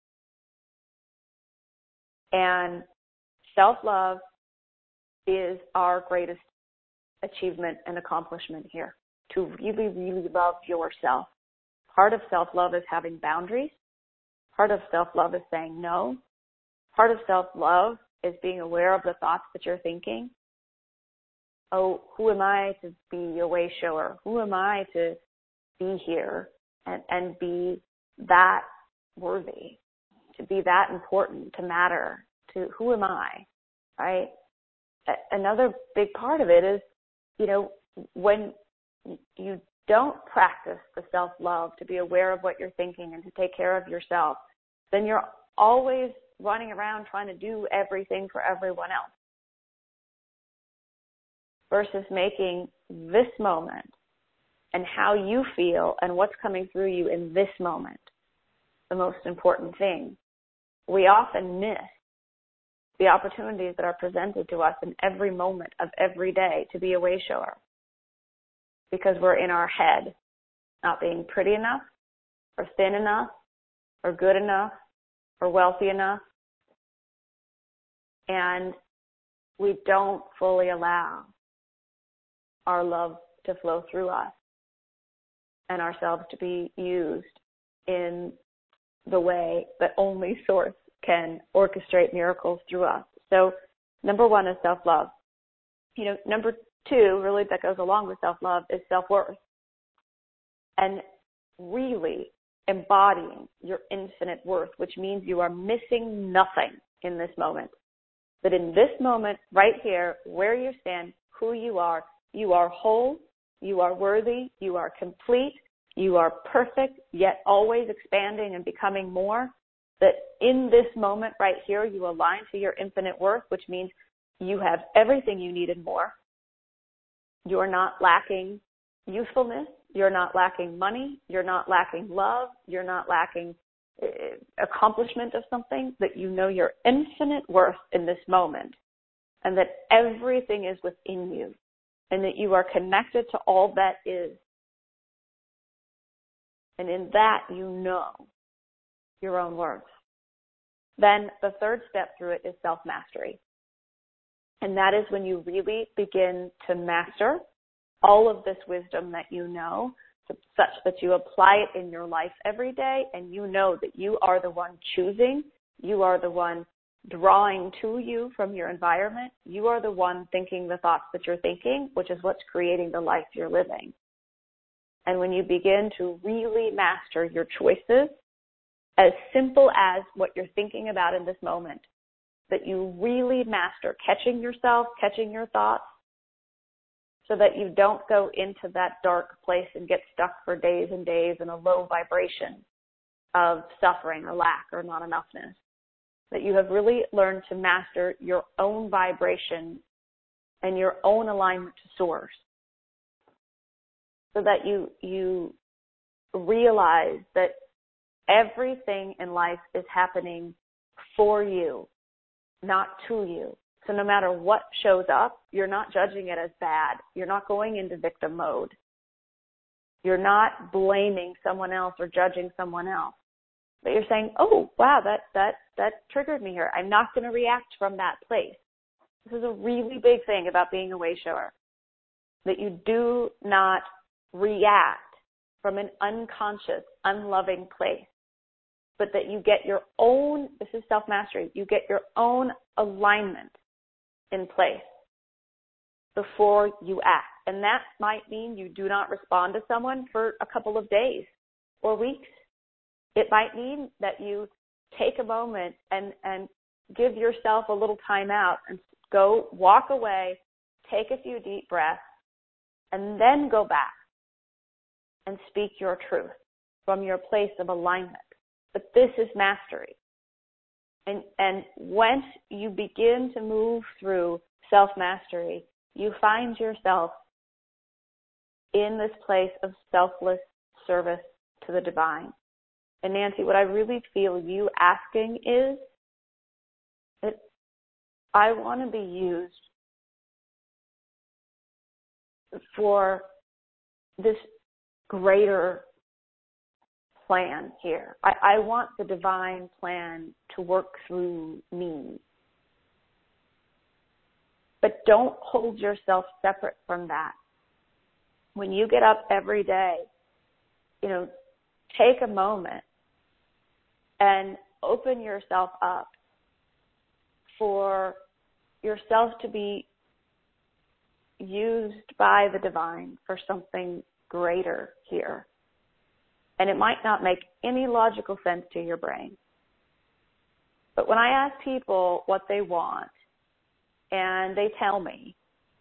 And self-love is our greatest achievement and accomplishment here, to really, really love yourself. Part of self-love is having boundaries. Part of self-love is saying no. Part of self-love is being aware of the thoughts that you're thinking. Oh, who am I to be a way shower? Who am I to be here and be that worthy, to be that important, to matter, to who am I, right? Another big part of it is, when you don't practice the self-love to be aware of what you're thinking and to take care of yourself, then you're always running around trying to do everything for everyone else versus making this moment and how you feel and what's coming through you in this moment the most important thing. We often miss the opportunities that are presented to us in every moment of every day to be a way shower because we're in our head, not being pretty enough or thin enough or good enough or wealthy enough. And we don't fully allow our love to flow through us and ourselves to be used in the way that only Source can orchestrate miracles through us. So number one is self-love. Number two, really, that goes along with self-love is self-worth. And really embodying your infinite worth, which means you are missing nothing in this moment. That in this moment, right here, where you stand, who you are whole, you are worthy, you are complete, you are perfect, yet always expanding and becoming more. That in this moment right here, you align to your infinite worth, which means you have everything you need and more. You're not lacking usefulness. You're not lacking money. You're not lacking love. You're not lacking accomplishment of something. That you know your infinite worth in this moment and that everything is within you and that you are connected to all that is. And in that, you know your own worth. Then the third step through it is self-mastery. And that is when you really begin to master all of this wisdom that you know, such that you apply it in your life every day, and you know that you are the one choosing, you are the one drawing to you from your environment, you are the one thinking the thoughts that you're thinking, which is what's creating the life you're living. And when you begin to really master your choices, as simple as what you're thinking about in this moment, that you really master catching yourself, catching your thoughts, so that you don't go into that dark place and get stuck for days and days in a low vibration of suffering or lack or not enough-ness. That you have really learned to master your own vibration and your own alignment to Source. So that you realize that everything in life is happening for you, not to you. So no matter what shows up, you're not judging it as bad. You're not going into victim mode. You're not blaming someone else or judging someone else. But you're saying, oh, wow, that triggered me here. I'm not going to react from that place. This is a really big thing about being a way shower. That you do not react from an unconscious, unloving place. But that you get your own, this is self-mastery, you get your own alignment in place before you act. And that might mean you do not respond to someone for a couple of days or weeks. It might mean that you take a moment and give yourself a little time out and go walk away, take a few deep breaths, and then go back and speak your truth from your place of alignment. But this is mastery. And once you begin to move through self-mastery, you find yourself in this place of selfless service to the divine. And Nancy, what I really feel you asking is that I want to be used for this greater plan here. I want the divine plan to work through me. But don't hold yourself separate from that. When you get up every day, take a moment and open yourself up for yourself to be used by the divine for something greater here. And it might not make any logical sense to your brain. But when I ask people what they want, and they tell me,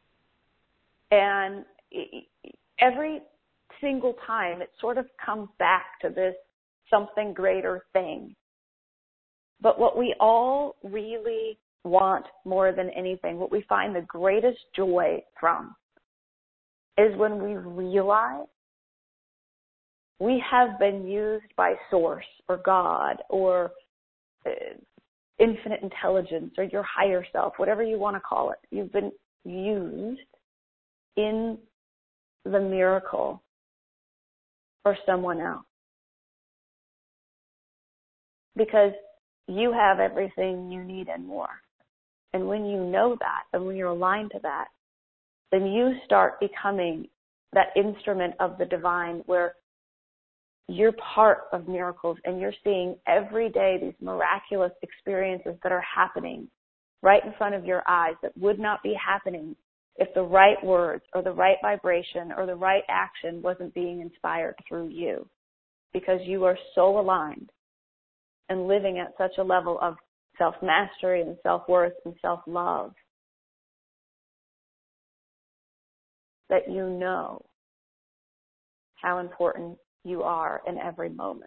and every single time it sort of comes back to this something greater thing. But what we all really want more than anything, what we find the greatest joy from, is when we realize we have been used by Source or God or infinite intelligence or your higher self, whatever you want to call it. You've been used in the miracle for someone else. Because you have everything you need and more. And when you know that, and when you're aligned to that, then you start becoming that instrument of the divine where you're part of miracles and you're seeing every day these miraculous experiences that are happening right in front of your eyes that would not be happening if the right words or the right vibration or the right action wasn't being inspired through you, because you are so aligned and living at such a level of self-mastery and self-worth and self-love that you know how important you are in every moment.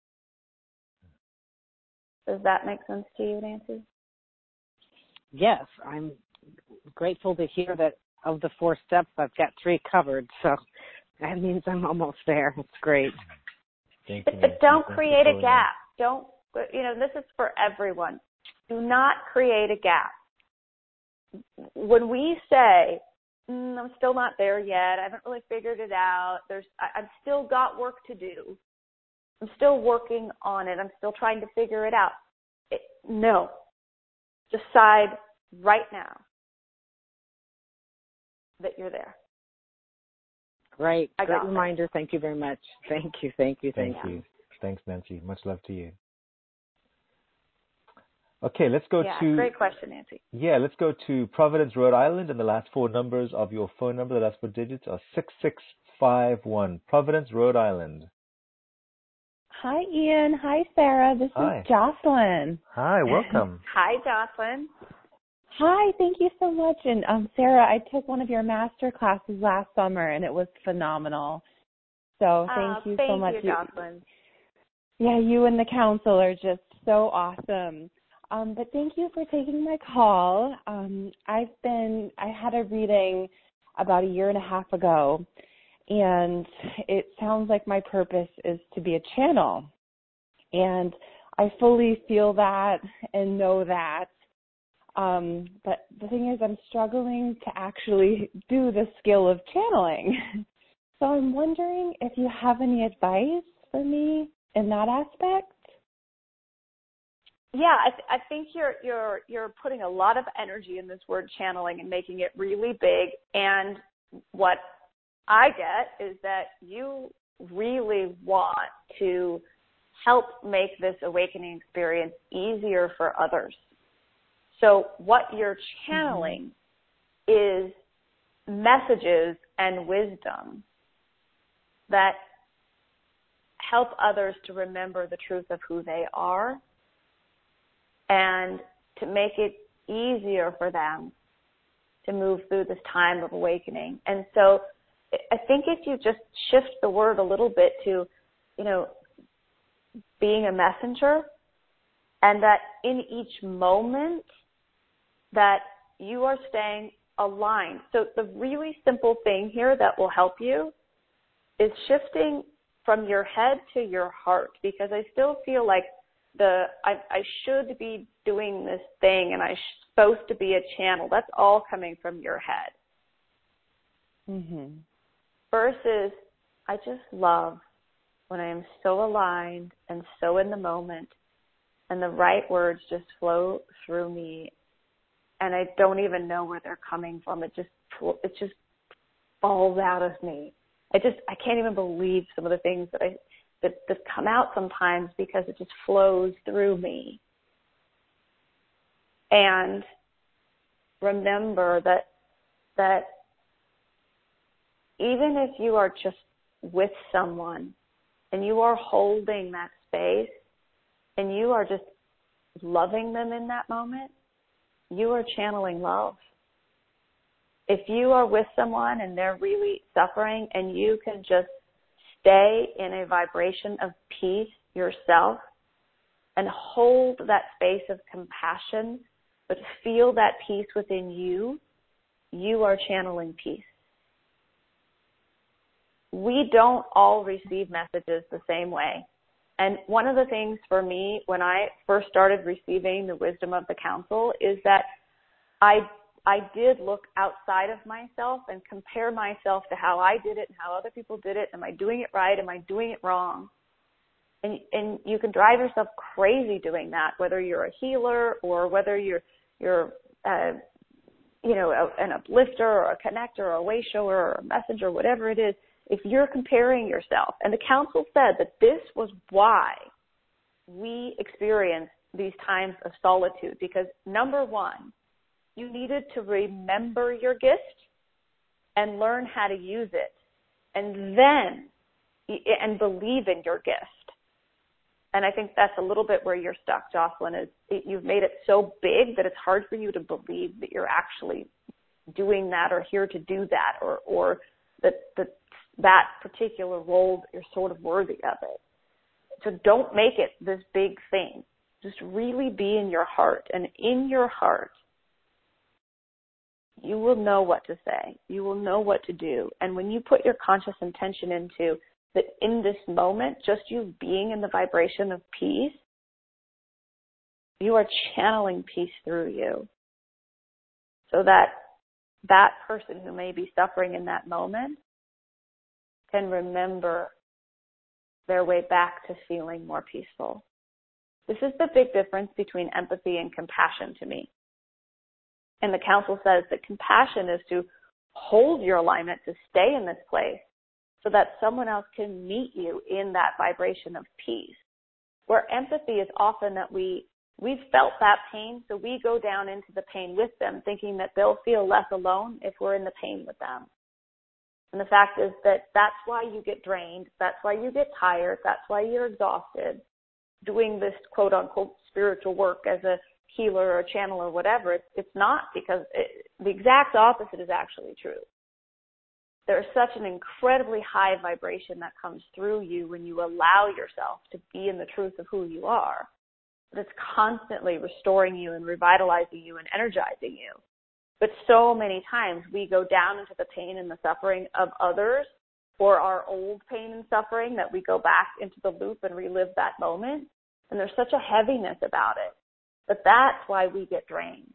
Does that make sense to you, Nancy? Yes, I'm grateful to hear that of the 4 steps, I've got 3 covered, so that means I'm almost there. It's great. Thank you. But don't create a gap. Don't, this is for everyone. Do not create a gap. When we say, I'm still not there yet, I haven't really figured it out, I've still got work to do, I'm still working on it, I'm still trying to figure it out. No. Decide right now that you're there. Great reminder. Thank you very much. Thank you. Thank you. Thanks, Nancy. Much love to you. Okay, let's go to... Great question, Nancy. Yeah, let's go to Providence, Rhode Island, and the last 4 numbers of your phone number, the last 4 digits are 6651. Providence, Rhode Island. Hi, Ian. Hi, Sarah. This is Jocelyn. Hi, welcome. Hi, Jocelyn. Hi, thank you so much. And Sarah, I took one of your master classes last summer, and it was phenomenal. So thank you so much. Thank you, Jocelyn. Yeah, you and the council are just so awesome. But thank you for taking my call. I had a reading about 1.5 years ago, and it sounds like my purpose is to be a channel. And I fully feel that and know that. But the thing is, I'm struggling to actually do the skill of channeling. So I'm wondering if you have any advice for me in that aspect. Yeah, I think you're putting a lot of energy in this word channeling and making it really big. And what I get is that you really want to help make this awakening experience easier for others. So what you're channeling is messages and wisdom that help others to remember the truth of who they are and to make it easier for them to move through this time of awakening. And so I think if you just shift the word a little bit to, being a messenger, and that in each moment that you are staying aligned. So the really simple thing here that will help you is shifting from your head to your heart, because I still feel like I should be doing this thing and I'm supposed to be a channel. That's all coming from your head. Mm-hmm. Versus, I just love when I am so aligned and so in the moment and the right words just flow through me and I don't even know where they're coming from. It just falls out of me. I can't even believe some of the things that come out sometimes because it just flows through me. And remember that even if you are just with someone and you are holding that space and you are just loving them in that moment, you are channeling love. If you are with someone and they're really suffering and you can just stay in a vibration of peace yourself and hold that space of compassion, but feel that peace within you, you are channeling peace. We don't all receive messages the same way. And one of the things for me when I first started receiving the wisdom of the council is that I did look outside of myself and compare myself to how I did it and how other people did it. Am I doing it right? Am I doing it wrong? And you can drive yourself crazy doing that, whether you're a healer or whether you're an uplifter or a connector or a way shower or a messenger, whatever it is. If you're comparing yourself, and the council said that this was why we experienced these times of solitude, because number one, you needed to remember your gift and learn how to use it, and then believe in your gift. And I think that's a little bit where you're stuck, Jocelyn, is you've made it so big that it's hard for you to believe that you're actually doing that or here to do that or that particular role that you're sort of worthy of it. So don't make it this big thing. Just really be in your heart. And in your heart, you will know what to say. You will know what to do. And when you put your conscious intention into that in this moment, just you being in the vibration of peace, you are channeling peace through you. So that person who may be suffering in that moment can remember their way back to feeling more peaceful. This is the big difference between empathy and compassion to me. And the council says that compassion is to hold your alignment, to stay in this place so that someone else can meet you in that vibration of peace. Where empathy is often that we've felt that pain, so we go down into the pain with them, thinking that they'll feel less alone if we're in the pain with them. And the fact is that that's why you get drained. That's why you get tired. That's why you're exhausted doing this quote unquote spiritual work as a healer or a channel or whatever. It's not, because the exact opposite is actually true. There's such an incredibly high vibration that comes through you when you allow yourself to be in the truth of who you are. But it's constantly restoring you and revitalizing you and energizing you. But so many times we go down into the pain and the suffering of others or our old pain and suffering that we go back into the loop and relive that moment. And there's such a heaviness about it. But that's why we get drained.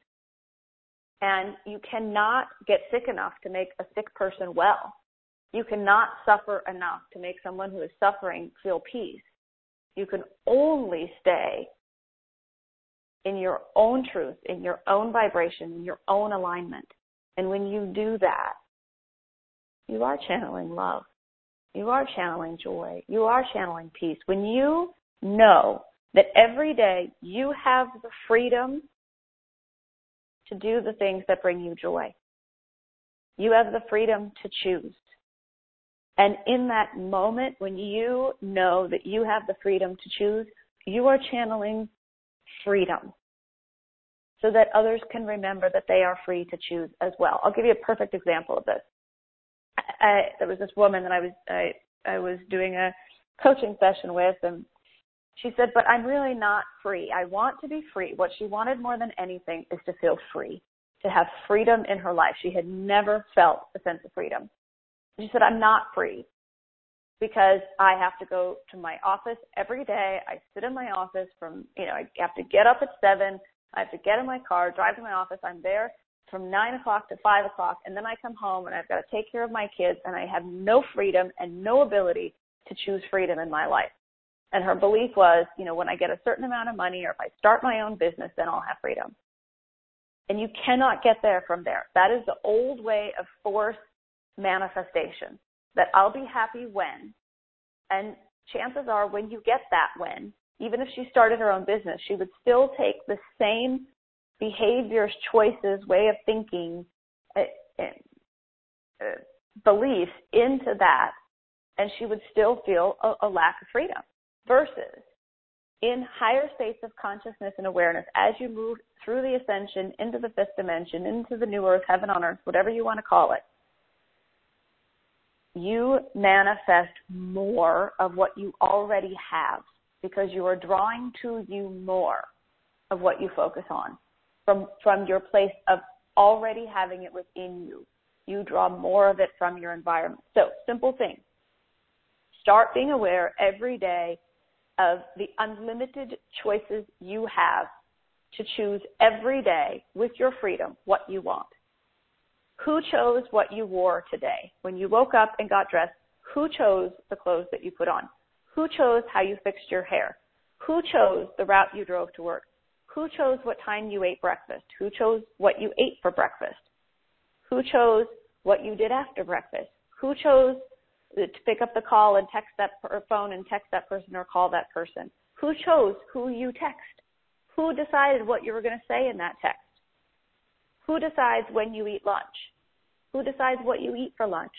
And you cannot get sick enough to make a sick person well. You cannot suffer enough to make someone who is suffering feel peace. You can only stay in your own truth, in your own vibration, in your own alignment. And when you do that, you are channeling love. You are channeling joy. You are channeling peace. When you know that every day you have the freedom to do the things that bring you joy. You have the freedom to choose. And in that moment, when you know that you have the freedom to choose, you are channeling freedom so that others can remember that they are free to choose as well. I'll give you a perfect example of this. There was this woman that I was doing a coaching session with, and she said, but I'm really not free. I want to be free. What she wanted more than anything is to feel free, to have freedom in her life. She had never felt a sense of freedom. She said, I'm not free because I have to go to my office every day. I sit in my office I have to get up at 7. I have to get in my car, drive to my office. I'm there from 9 o'clock to 5 o'clock, and then I come home and I've got to take care of my kids, and I have no freedom and no ability to choose freedom in my life. And her belief was, when I get a certain amount of money or if I start my own business, then I'll have freedom. And you cannot get there from there. That is the old way of forced manifestation, that I'll be happy when. And chances are when you get that when, even if she started her own business, she would still take the same behaviors, choices, way of thinking, beliefs into that, and she would still feel a lack of freedom. Versus in higher states of consciousness and awareness, as you move through the ascension into the fifth dimension, into the new earth, heaven on earth, whatever you want to call it, you manifest more of what you already have because you are drawing to you more of what you focus on from your place of already having it within you. You draw more of it from your environment. So, simple thing. Start being aware every day of the unlimited choices you have to choose every day with your freedom what you want. Who chose what you wore today? When you woke up and got dressed, who chose the clothes that you put on? Who chose how you fixed your hair? Who chose the route you drove to work? Who chose what time you ate breakfast? Who chose what you ate for breakfast? Who chose what you did after breakfast? Who chose to pick up the call and text that phone and text that person or call that person? Who chose who you text? Who decided what you were going to say in that text? Who decides when you eat lunch? Who decides what you eat for lunch?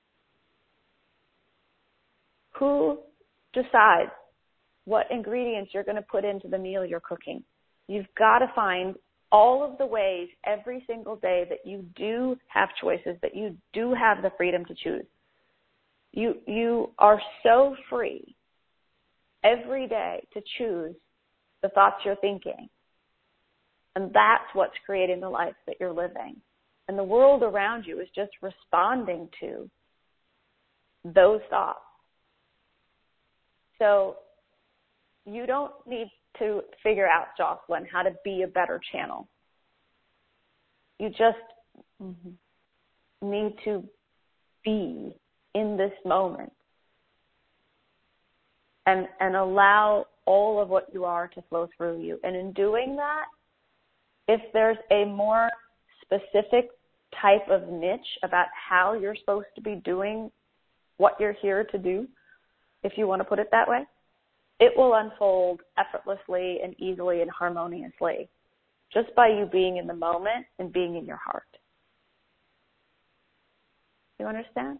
Who decides what ingredients you're going to put into the meal you're cooking? You've got to find all of the ways every single day that you do have choices, that you do have the freedom to choose. You are so free every day to choose the thoughts you're thinking. And that's what's creating the life that you're living. And the world around you is just responding to those thoughts. So you don't need to figure out, Jocelyn, how to be a better channel. You just need to be in this moment and allow all of what you are to flow through you. And in doing that, if there's a more specific type of niche about how you're supposed to be doing what you're here to do, if you want to put it that way, it will unfold effortlessly and easily and harmoniously just by you being in the moment and being in your heart. You understand?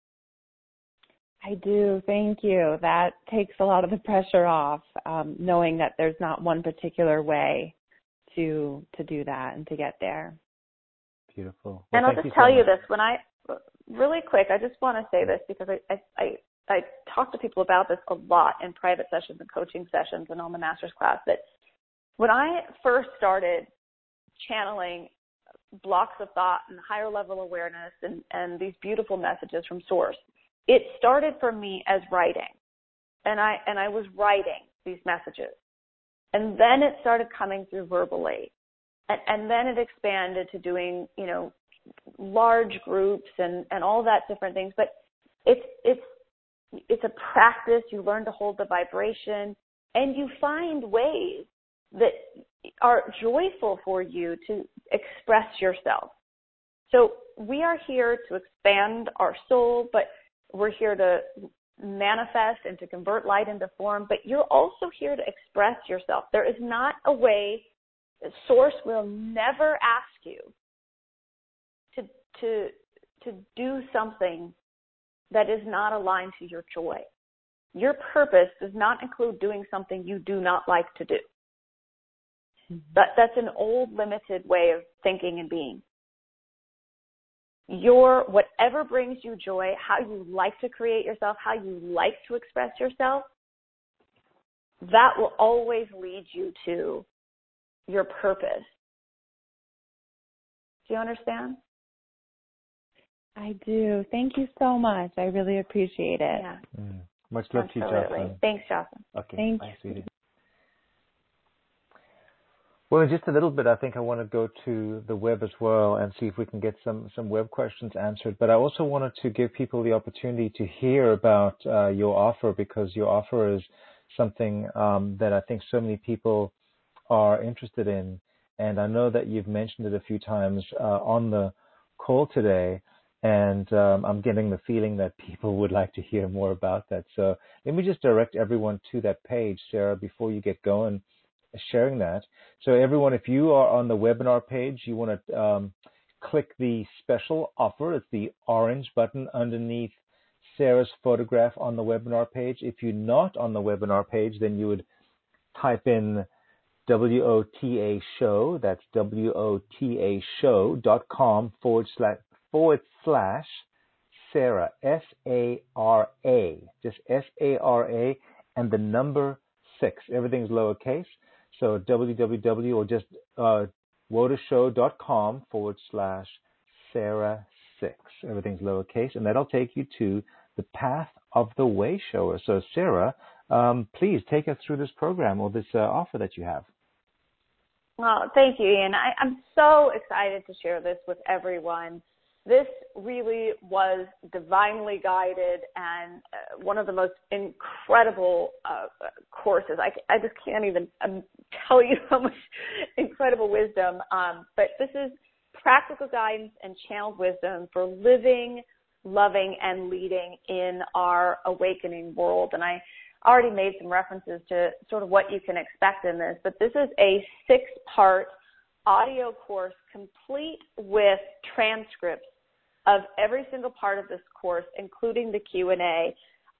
I do. Thank you. That takes a lot of the pressure off, knowing that there's not one particular way to do that and to get there. Beautiful. Well, and I'll just tell you this. Really quick, I just want to say this because I talk to people about this a lot in private sessions and coaching sessions and on the master's class, that when I first started channeling blocks of thought and higher level awareness and these beautiful messages from Source, it started for me as writing. And I was writing these messages. And then it started coming through verbally. And then it expanded to doing, large groups and all that different things. But it's a practice. You learn to hold the vibration, and you find ways that are joyful for you to express yourself. So we are here to expand our soul, but we're here to manifest and to convert light into form, but you're also here to express yourself. There is not a way, Source will never ask you to do something that is not aligned to your joy. Your purpose does not include doing something you do not like to do. That's an old, limited way of thinking and being. Whatever brings you joy, how you like to create yourself, how you like to express yourself, that will always lead you to your purpose. Do you understand? I do. Thank you so much. I really appreciate it. Yeah. Much love to you, Jocelyn. Thanks, Jocelyn. Okay. Thank Bye, you. sweetie. Well, in just a little bit, I think I want to go to the web as well and see if we can get some web questions answered. But I also wanted to give people the opportunity to hear about your offer, because your offer is something that I think so many people are interested in. And I know that you've mentioned it a few times on the call today. And I'm getting the feeling that people would like to hear more about that. So let me just direct everyone to that page, Sarah, before you get going. sharing that. So everyone, if you are on the webinar page, you want to click the special offer. It's the orange button underneath Sarah's photograph on the webinar page. If you're not on the webinar page, then you would type in WOTA show. That's WOTA show.com// Sarah, SARA, just SARA, and the number 6. Everything's lowercase. So www or just wotashow.com/Sarah6. Everything's lowercase, and that'll take you to the Path of the Way Shower. So Sarah, please take us through this program or this offer that you have. Well, thank you, Ian. I'm so excited to share this with everyone. This really was divinely guided and one of the most incredible courses. I just can't even tell you how much incredible wisdom. But this is practical guidance and channeled wisdom for living, loving, and leading in our awakening world. And I already made some references to sort of what you can expect in this, but this is a 6-part audio course complete with transcripts of every single part of this course, including the Q&A.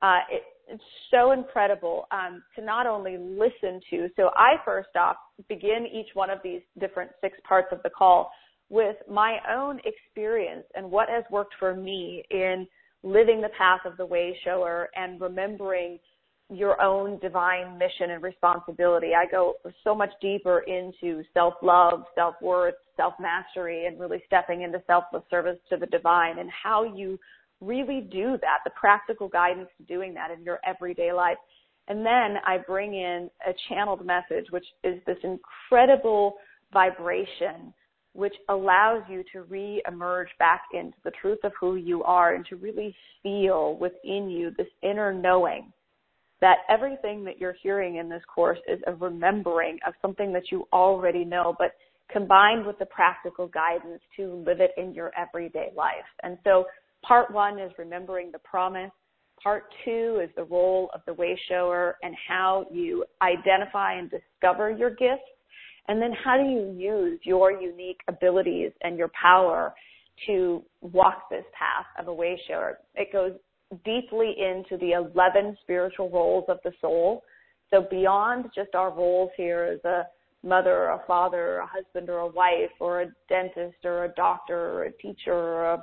It's so incredible to not only listen to. So I first off begin each one of these different 6 parts of the call with my own experience and what has worked for me in living the path of the way shower and remembering your own divine mission and responsibility. I go so much deeper into self-love, self-worth, self-mastery, and really stepping into selfless service to the divine and how you really do that, the practical guidance to doing that in your everyday life. And then I bring in a channeled message, which is this incredible vibration which allows you to re-emerge back into the truth of who you are and to really feel within you this inner knowing that everything that you're hearing in this course is a remembering of something that you already know, but combined with the practical guidance to live it in your everyday life. And so part 1 is remembering the promise. Part 2 is the role of the way shower and how you identify and discover your gifts. And then how do you use your unique abilities and your power to walk this path of a way shower? It goes deeply into the 11 spiritual roles of the soul. So beyond just our roles here as a mother or a father or a husband or a wife or a dentist or a doctor or a teacher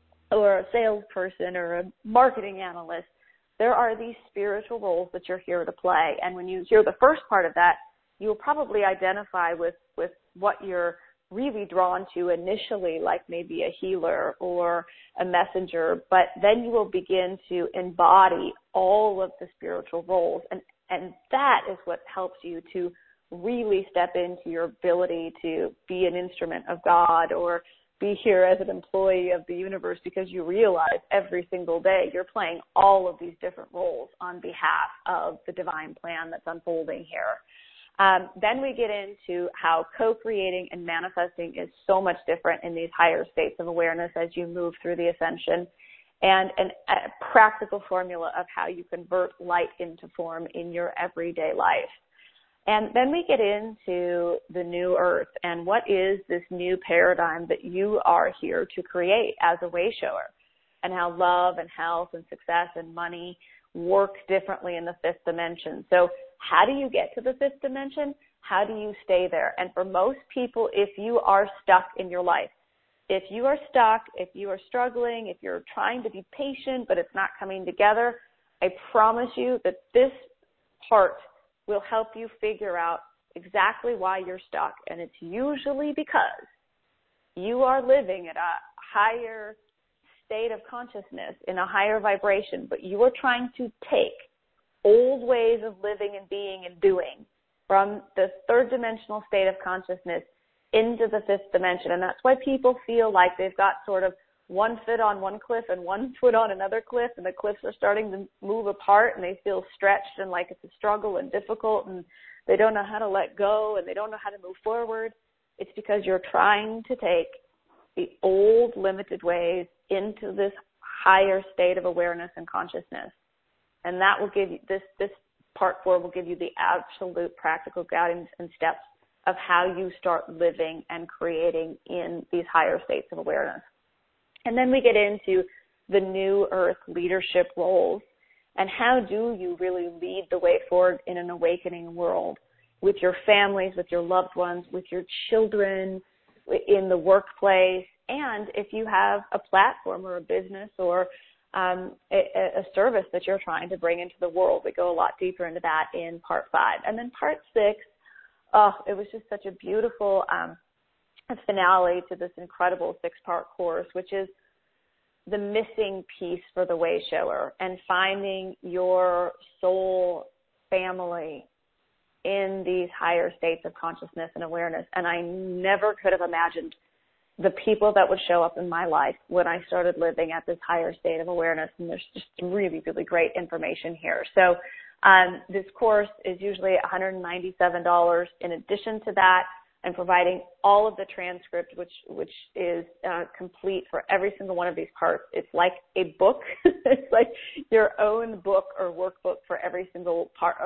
or a salesperson or a marketing analyst, there are these spiritual roles that you're here to play. And when you hear the first part of that, you'll probably identify with what you're really drawn to initially, like maybe a healer or a messenger, but then you will begin to embody all of the spiritual roles. And that is what helps you to really step into your ability to be an instrument of God or be here as an employee of the universe, because you realize every single day you're playing all of these different roles on behalf of the divine plan that's unfolding here. Then we get into how co-creating and manifesting is so much different in these higher states of awareness as you move through the ascension, and a practical formula of how you convert light into form in your everyday life. And then we get into the new earth and what is this new paradigm that you are here to create as a way shower, and how love and health and success and money work differently in the 5th dimension. So how do you get to the 5th dimension? How do you stay there? And for most people, if you are stuck in your life, if you are stuck, if you are struggling, if you're trying to be patient but it's not coming together, I promise you that this part will help you figure out exactly why you're stuck. And it's usually because you are living at a higher state of consciousness, in a higher vibration, but you are trying to take old ways of living and being and doing from the 3rd dimensional state of consciousness into the 5th dimension. And that's why people feel like they've got sort of one foot on one cliff and one foot on another cliff, and the cliffs are starting to move apart, and they feel stretched and like it's a struggle and difficult, and they don't know how to let go, and they don't know how to move forward. It's because you're trying to take the old limited ways into this higher state of awareness and consciousness. And that will give you this Part 4 will give you the absolute practical guidance and steps of how you start living and creating in these higher states of awareness. And then we get into the new earth leadership roles and how do you really lead the way forward in an awakening world with your families, with your loved ones, with your children, in the workplace, and if you have a platform or a business or a service that you're trying to bring into the world. We go a lot deeper into that in Part 5. And then Part 6, it was just such a beautiful finale to this incredible 6-part course, which is the missing piece for the way shower and finding your soul family in these higher states of consciousness and awareness. And I never could have imagined the people that would show up in my life when I started living at this higher state of awareness. And there's just really, really great information here. So this course is usually $197. In addition to that, I'm providing all of the transcript, which is complete for every single one of these parts. It's like a book. It's like your own book or workbook for every single part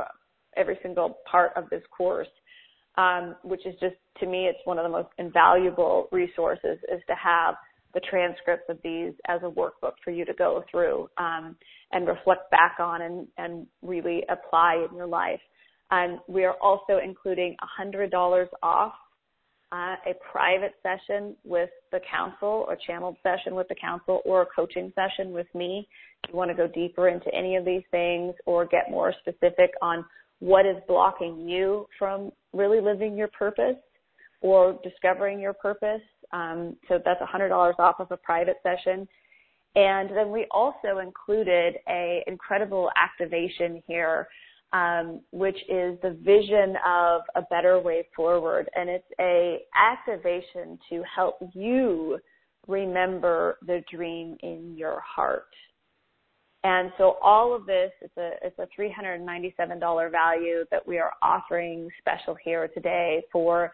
of this course, which is just, to me, it's one of the most invaluable resources is to have the transcripts of these as a workbook for you to go through and reflect back on and really apply in your life. We are also including $100 off a private session with the council or channeled session with the council or a coaching session with me. If you want to go deeper into any of these things or get more specific on what is blocking you from really living your purpose or discovering your purpose. So that's $100 off of a private session. And then we also included an incredible activation here, which is the vision of a better way forward. And it's a activation to help you remember the dream in your heart. And so all of this, it's a $397 value that we are offering special here today for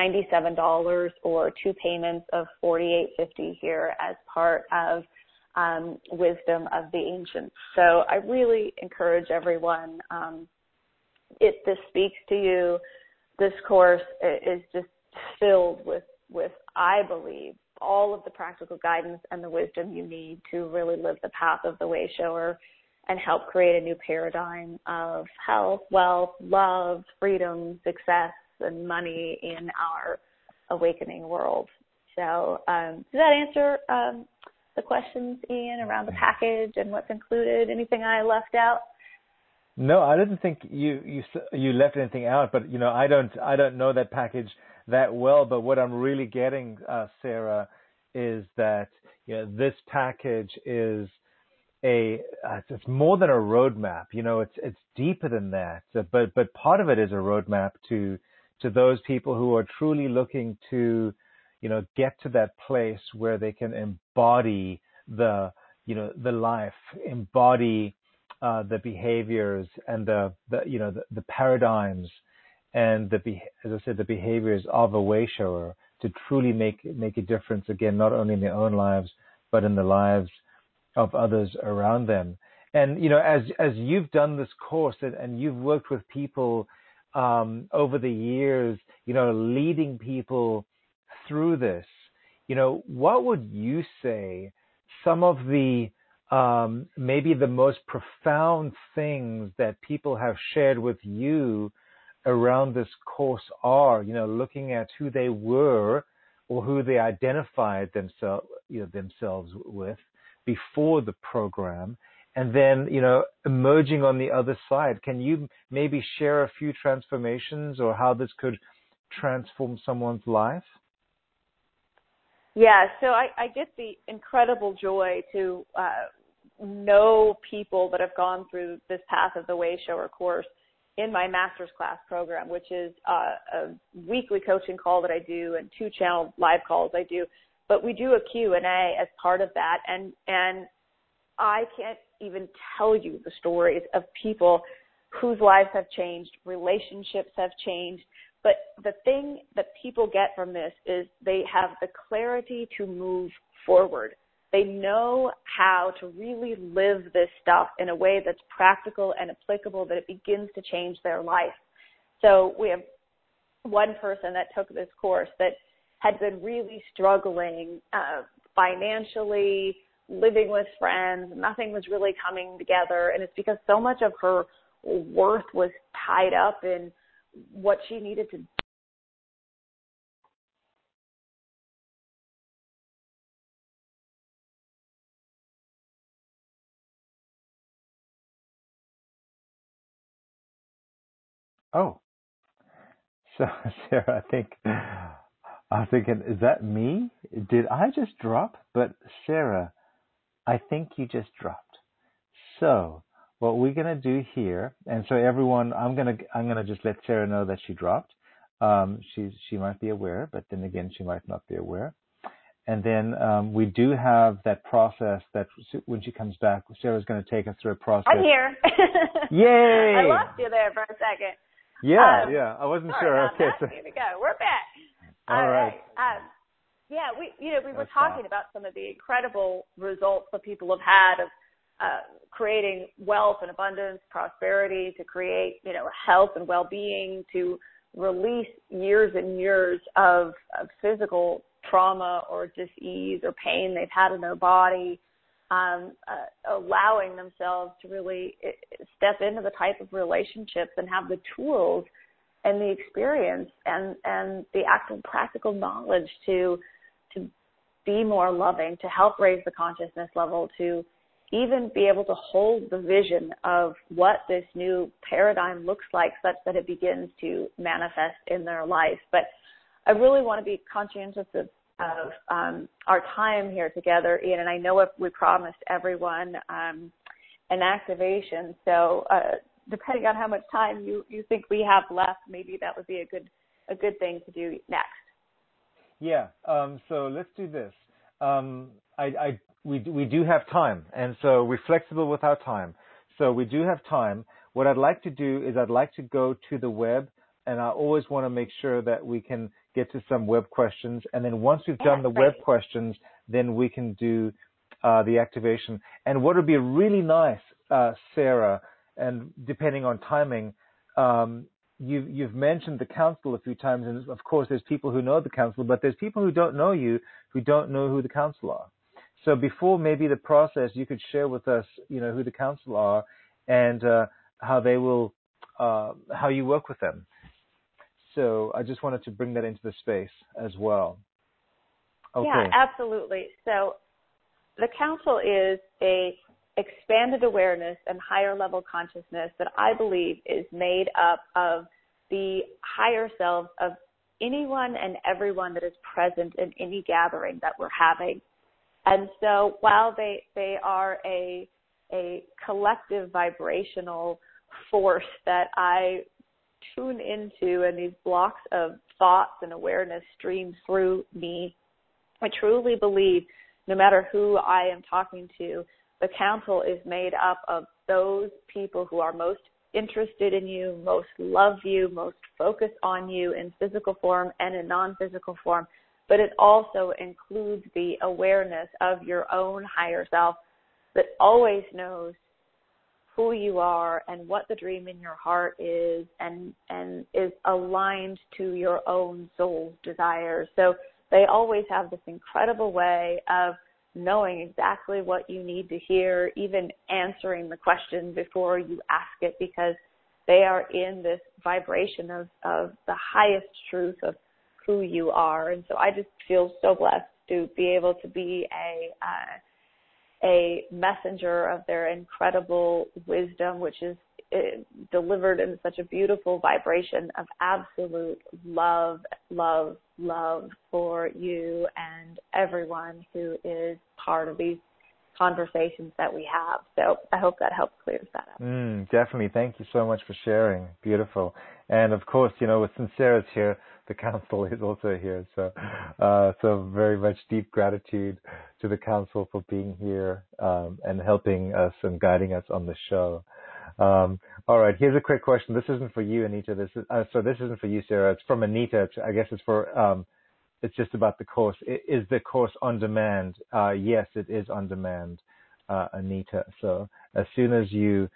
$97 or 2 payments of $48.50 here as part of Wisdom of the Ancients. So I really encourage everyone, if this speaks to you, this course is just filled with, I believe, all of the practical guidance and the wisdom you need to really live the path of the way shower and help create a new paradigm of health, wealth, love, freedom, success, and money in our awakening world. So does that answer the questions, Ian, around the package and what's included? Anything I left out? No, I didn't think you left anything out, but I don't know that package that well. But what I'm really getting, Sarah, is that this package is it's more than a roadmap. It's deeper than that. But part of it is a roadmap to those people who are truly looking to get to that place where they can embody the life, embody the behaviors and the paradigms and as I said, the behaviors of a way shower to truly make a difference, again, not only in their own lives, but in the lives of others around them. And, as you've done this course and you've worked with people over the years, leading people through this, what would you say some of the maybe the most profound things that people have shared with you around this course are, looking at who they were or who they identified themselves with before the program, and then, emerging on the other side? Can you maybe share a few transformations or how this could transform someone's life? Yeah, so I get the incredible joy to know people that have gone through this path of the Way Shower course in my master's class program, which is a weekly coaching call that I do and 2 channel live calls I do. But we do a Q&A as part of that, and I can't even tell you the stories of people whose lives have changed, relationships have changed. But the thing that people get from this is they have the clarity to move forward. They know how to really live this stuff in a way that's practical and applicable, that it begins to change their life. So we have one person that took this course that had been really struggling financially, living with friends. Nothing was really coming together. And it's because so much of her worth was tied up in what she needed to do. Oh, so Sarah, I was thinking, is that me? Did I just drop? But Sarah, I think you just dropped. So what we're gonna do here, and so everyone, I'm gonna just let Sarah know that she dropped. She might be aware, but then again, she might not be aware. And then we do have that process that when she comes back, Sarah's going to take us through a process. I'm here. Yay! I lost you there for a second. Yeah. I wasn't sure. Okay, so here we go. We're back. All right. We were talking about some of the incredible results that people have had of creating wealth and abundance, prosperity, to create, health and well-being, to release years and years of physical trauma or dis-ease or pain they've had in their body, allowing themselves to really step into the type of relationships and have the tools and the experience and the actual practical knowledge to be more loving, to help raise the consciousness level, to even be able to hold the vision of what this new paradigm looks like, such that it begins to manifest in their life. But I really want to be conscientious of our time here together, Ian, and I know we promised everyone an activation. So depending on how much time you think we have left, maybe that would be a good thing to do next. Yeah. So let's do this. We do have time, and so we're flexible with our time. So we do have time. What I'd like to do is I'd like to go to the web, and I always want to make sure that we can get to some web questions. And then once we've done the web questions, then we can do the activation. And what would be really nice, Sarah, and depending on timing, you've mentioned the council a few times, and of course there's people who know the council, but there's people who don't know you, who don't know who the council are. So before maybe the process, you could share with us, who the council are and how they will, how you work with them. So I just wanted to bring that into the space as well. Okay. Yeah, absolutely. So the council is a expanded awareness and higher level consciousness that I believe is made up of the higher selves of anyone and everyone that is present in any gathering that we're having. And so while they are a collective vibrational force that I tune into, and these blocks of thoughts and awareness stream through me, I truly believe no matter who I am talking to, the council is made up of those people who are most interested in you, most love you, most focused on you in physical form and in non-physical form. But it also includes the awareness of your own higher self that always knows who you are and what the dream in your heart is, and is aligned to your own soul's desires. So they always have this incredible way of knowing exactly what you need to hear, even answering the question before you ask it, because they are in this vibration of the highest truth of who you are. And so I just feel so blessed to be able to be a messenger of their incredible wisdom, which is delivered in such a beautiful vibration of absolute love for you and everyone who is part of these conversations that we have. So I hope that helps clear that up. Definitely. Thank you so much for sharing. Beautiful. And of course, with Sarah's here, the council is also here. So very much deep gratitude to the council for being here and helping us and guiding us on the show. All right. Here's a quick question. This isn't for you, Anita. This isn't for you, Sarah. It's from Anita. I guess it's for it's just about the course. Is the course on demand? Yes, it is on demand, Anita. So as soon as you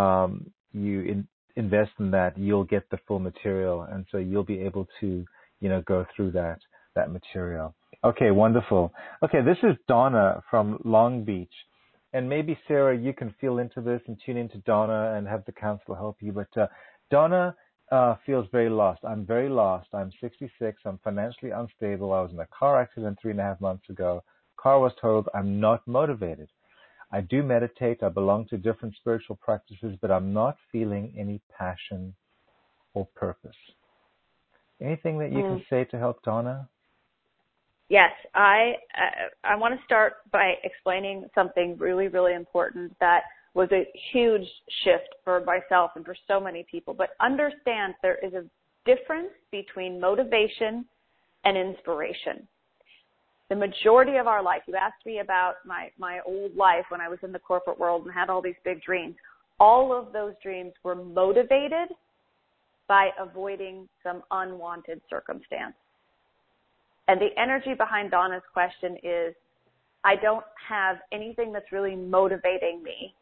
invest in that, you'll get the full material, and so you'll be able to, go through that material. Okay, wonderful. Okay, this is Donna from Long Beach. And maybe, Sarah, you can feel into this and tune into Donna and have the counselor help you. But Donna feels very lost. I'm very lost. I'm 66. I'm financially unstable. I was in a car accident 3.5 months ago. Car was totaled. I'm not motivated. I do meditate. I belong to different spiritual practices, but I'm not feeling any passion or purpose. Anything that you can say to help Donna? Yes, I want to start by explaining something really, really important that was a huge shift for myself and for so many people. But understand there is a difference between motivation and inspiration. The majority of our life, you asked me about my old life when I was in the corporate world and had all these big dreams. All of those dreams were motivated by avoiding some unwanted circumstance. And the energy behind Donna's question is, I don't have anything that's really motivating me.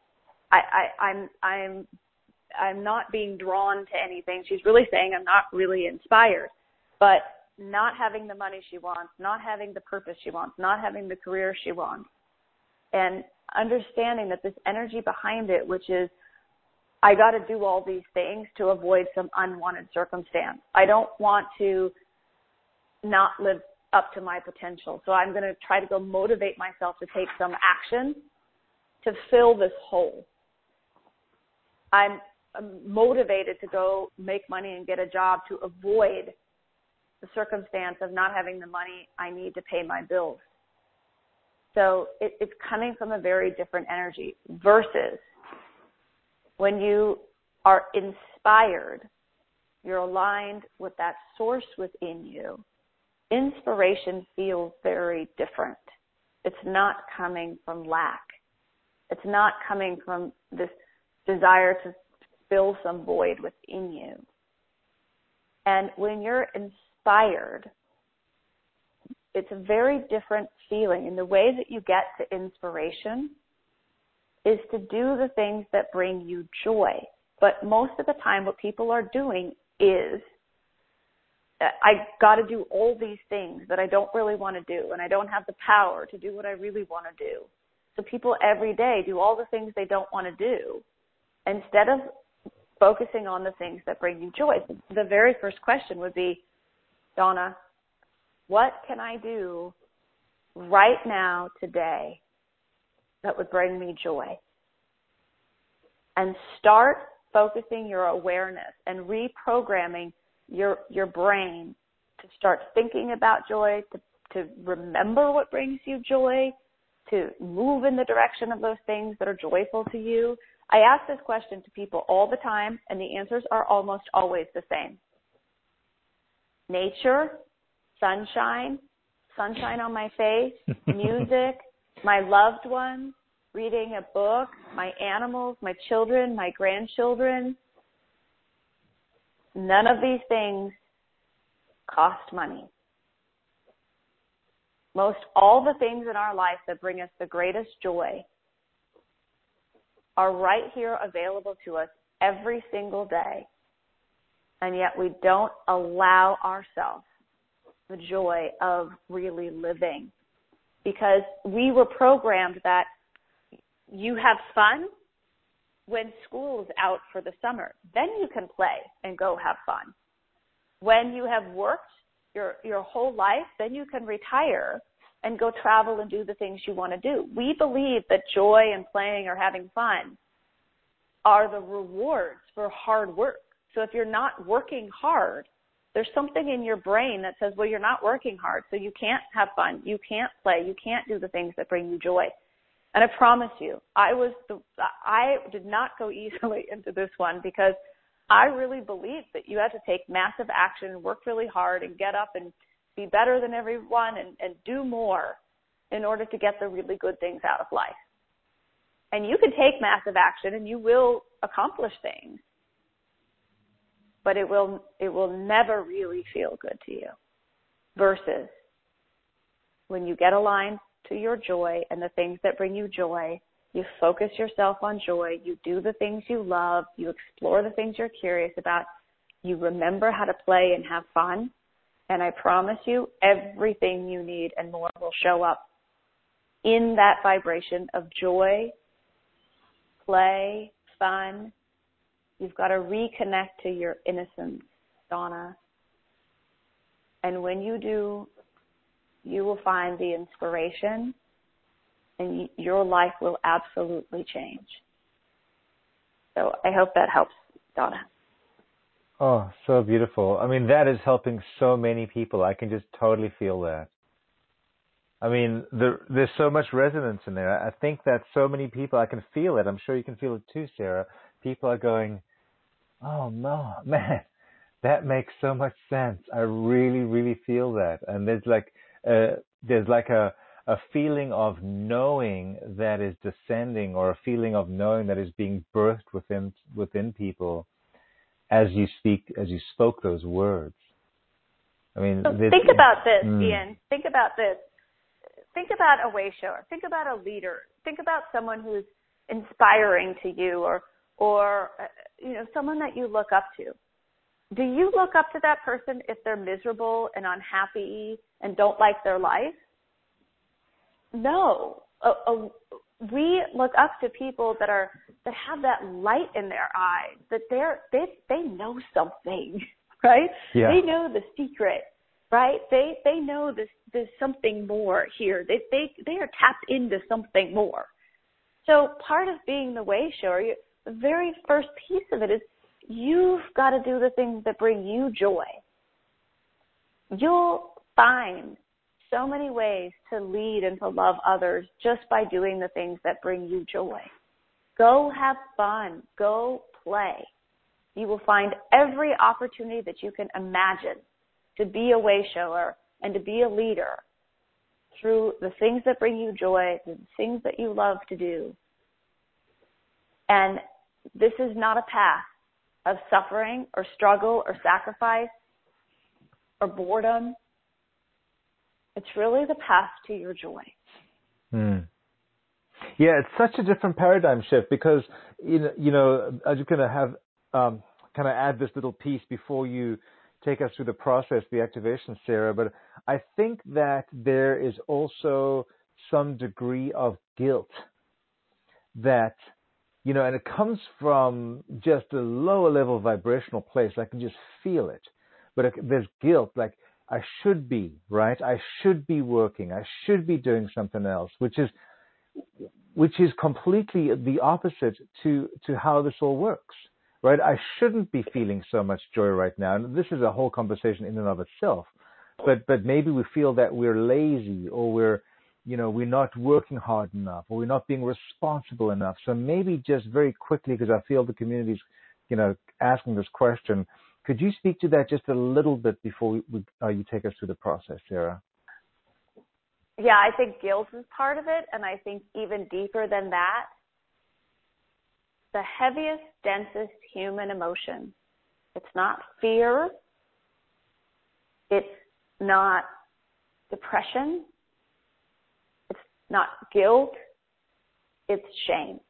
I'm not being drawn to anything. She's really saying I'm not really inspired. But not having the money she wants, not having the purpose she wants, not having the career she wants, and understanding that this energy behind it, which is, I got to do all these things to avoid some unwanted circumstance. I don't want to not live up to my potential. So I'm going to try to go motivate myself to take some action to fill this hole. I'm motivated to go make money and get a job to avoid the circumstance of not having the money I need to pay my bills. So it's coming from a very different energy versus when you are inspired, you're aligned with that source within you. Inspiration feels very different. It's not coming from lack. It's not coming from this desire to fill some void within you. And when you're inspired, it's a very different feeling. And the way that you get to inspiration is to do the things that bring you joy. But most of the time what people are doing is, I got to do all these things that I don't really want to do, and I don't have the power to do what I really want to do. So people every day do all the things they don't want to do instead of focusing on the things that bring you joy. The very first question would be, Donna, what can I do right now, today, that would bring me joy? And start focusing your awareness and reprogramming your brain to start thinking about joy, to remember what brings you joy, to move in the direction of those things that are joyful to you. I ask this question to people all the time, and the answers are almost always the same. Nature, sunshine on my face, music, my loved ones, reading a book, my animals, my children, my grandchildren. None of these things cost money. Most all the things in our life that bring us the greatest joy are right here available to us every single day. And yet we don't allow ourselves the joy of really living, because we were programmed that you have fun when school's out for the summer. Then you can play and go have fun. When you have worked your whole life, then you can retire and go travel and do the things you want to do. We believe that joy and playing or having fun are the rewards for hard work. So if you're not working hard, there's something in your brain that says, well, you're not working hard, so you can't have fun, you can't play, you can't do the things that bring you joy. And I promise you, I did not go easily into this one, because I really believed that you had to take massive action and work really hard and get up and be better than everyone and do more in order to get the really good things out of life. And you can take massive action and you will accomplish things, but it will never really feel good to you, versus when you get aligned to your joy and the things that bring you joy, you focus yourself on joy, you do the things you love, you explore the things you're curious about, you remember how to play and have fun, and I promise you, everything you need and more will show up in that vibration of joy, play, fun. You've got to reconnect to your innocence, Donna. And when you do, you will find the inspiration, and your life will absolutely change. So I hope that helps, Donna. Oh, so beautiful. I mean, that is helping so many people. I can just totally feel that. I mean, there's so much resonance in there. I think that so many people, I can feel it. I'm sure you can feel it too, Sarah. People are going, oh, no, man, that makes so much sense. I really, really feel that. And there's like a feeling of knowing that is descending, or a feeling of knowing that is being birthed within people as you spoke those words. I mean, so think about this, Ian. Think about this. Think about a way shower. Think about a leader. Think about someone who's inspiring to you, or someone that you look up to. Do you look up to that person if they're miserable and unhappy and don't like their life? No. We look up to people that have that light in their eyes, that they know something, right? Yeah. They know the secret, right? They know there's something more here. They are tapped into something more. So part of being the way shower, the very first piece of it is you've got to do the things that bring you joy. You'll find so many ways to lead and to love others just by doing the things that bring you joy. Go have fun. Go play. You will find every opportunity that you can imagine to be a way shower and to be a leader through the things that bring you joy, the things that you love to do. And this is not a path of suffering or struggle or sacrifice or boredom. It's really the path to your joy. Yeah, it's such a different paradigm shift, because I'm just going to have kind of add this little piece before you take us through the process, the activation, Sarah. But I think that there is also some degree of guilt that, and it comes from just a lower level vibrational place. I can just feel it. But there's guilt, like, I should be, right? I should be working. I should be doing something else, which is completely the opposite to how this all works, right? I shouldn't be feeling so much joy right now. And this is a whole conversation in and of itself. But maybe we feel that we're lazy, or we're not working hard enough, or we're not being responsible enough. So maybe just very quickly, because I feel the community's, asking this question, could you speak to that just a little bit before you take us through the process, Sarah? Yeah, I think guilt is part of it, and I think even deeper than that, the heaviest, densest human emotion, it's not fear, it's not depression, it's not guilt, it's shame.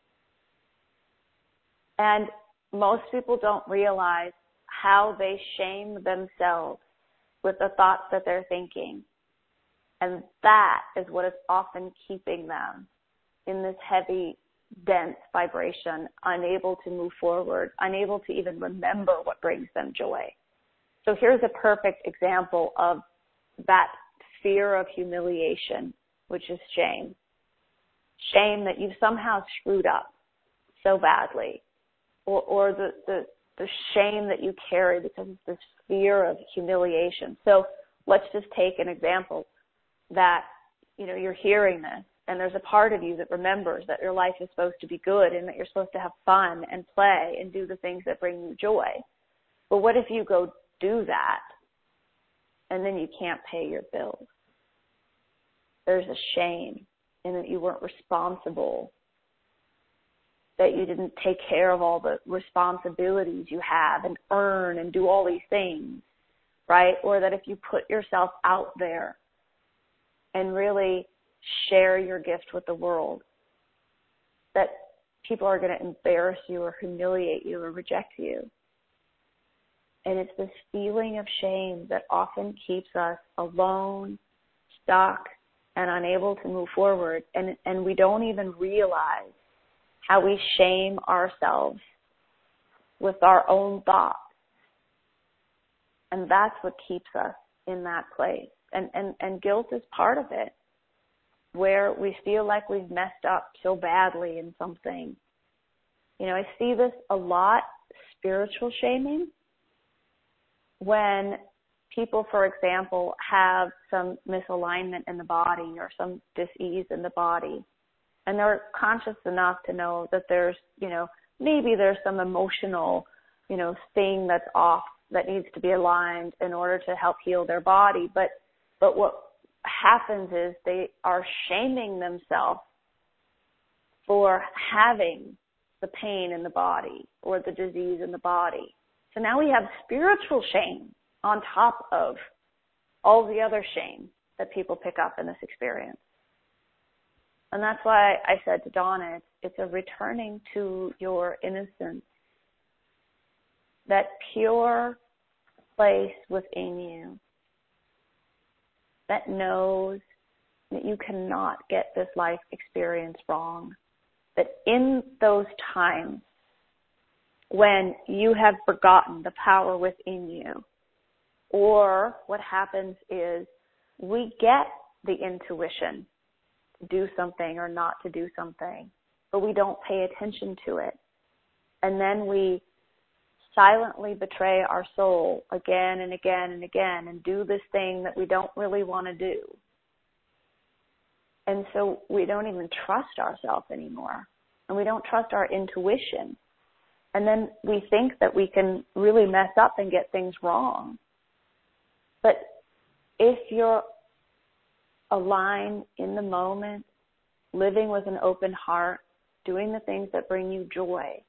And most people don't realize how they shame themselves with the thoughts that they're thinking. And that is what is often keeping them in this heavy, dense vibration, unable to move forward, unable to even remember what brings them joy. So here's a perfect example of that fear of humiliation, which is shame. Shame that you've somehow screwed up so badly, or the shame that you carry because of this fear of humiliation. So let's just take an example that, you're hearing this, and there's a part of you that remembers that your life is supposed to be good and that you're supposed to have fun and play and do the things that bring you joy. But what if you go do that and then you can't pay your bills? There's a shame in that you weren't responsible, that you didn't take care of all the responsibilities you have and earn and do all these things, right? Or that if you put yourself out there and really share your gift with the world, that people are going to embarrass you or humiliate you or reject you. And it's this feeling of shame that often keeps us alone, stuck, and unable to move forward. And we don't even realize how we shame ourselves with our own thoughts. And that's what keeps us in that place. And guilt is part of it, where we feel like we've messed up so badly in something. You know, I see this a lot, spiritual shaming, when people, for example, have some misalignment in the body or some dis-ease in the body, and they're conscious enough to know that there's, you know, maybe there's some emotional, you know, thing that's off that needs to be aligned in order to help heal their body. But what happens is they are shaming themselves for having the pain in the body or the disease in the body. So now we have spiritual shame on top of all the other shame that people pick up in this experience. And that's why I said to Donna, it's a returning to your innocence, that pure place within you that knows that you cannot get this life experience wrong, that in those times when you have forgotten the power within you, or what happens is we get the intuition to do something or not to do something, but we don't pay attention to it. And then we silently betray our soul again and again and again and do this thing that we don't really want to do. And so we don't even trust ourselves anymore, and we don't trust our intuition. And then we think that we can really mess up and get things wrong. But if you're aligned in the moment, living with an open heart, doing the things that bring you joy,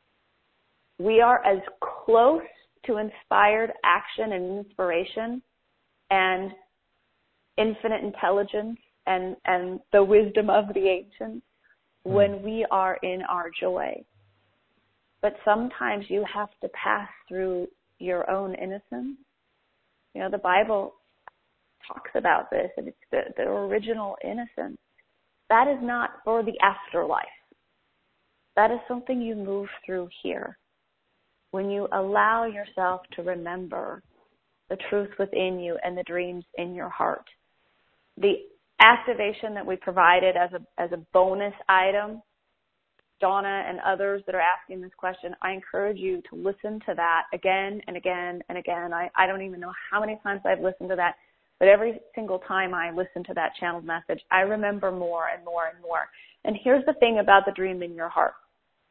we are as close to inspired action and inspiration and infinite intelligence and the wisdom of the ancients when we are in our joy. But sometimes you have to pass through your own innocence. You know, the Bible talks about this, and it's the original innocence. That is not for the afterlife. That is something you move through here. When you allow yourself to remember the truth within you and the dreams in your heart. The activation that we provided as a bonus item, Donna and others that are asking this question, I encourage you to listen to that again and again and again. I don't even know how many times I've listened to that, but every single time I listen to that channeled message, I remember more and more and more. And here's the thing about the dream in your heart.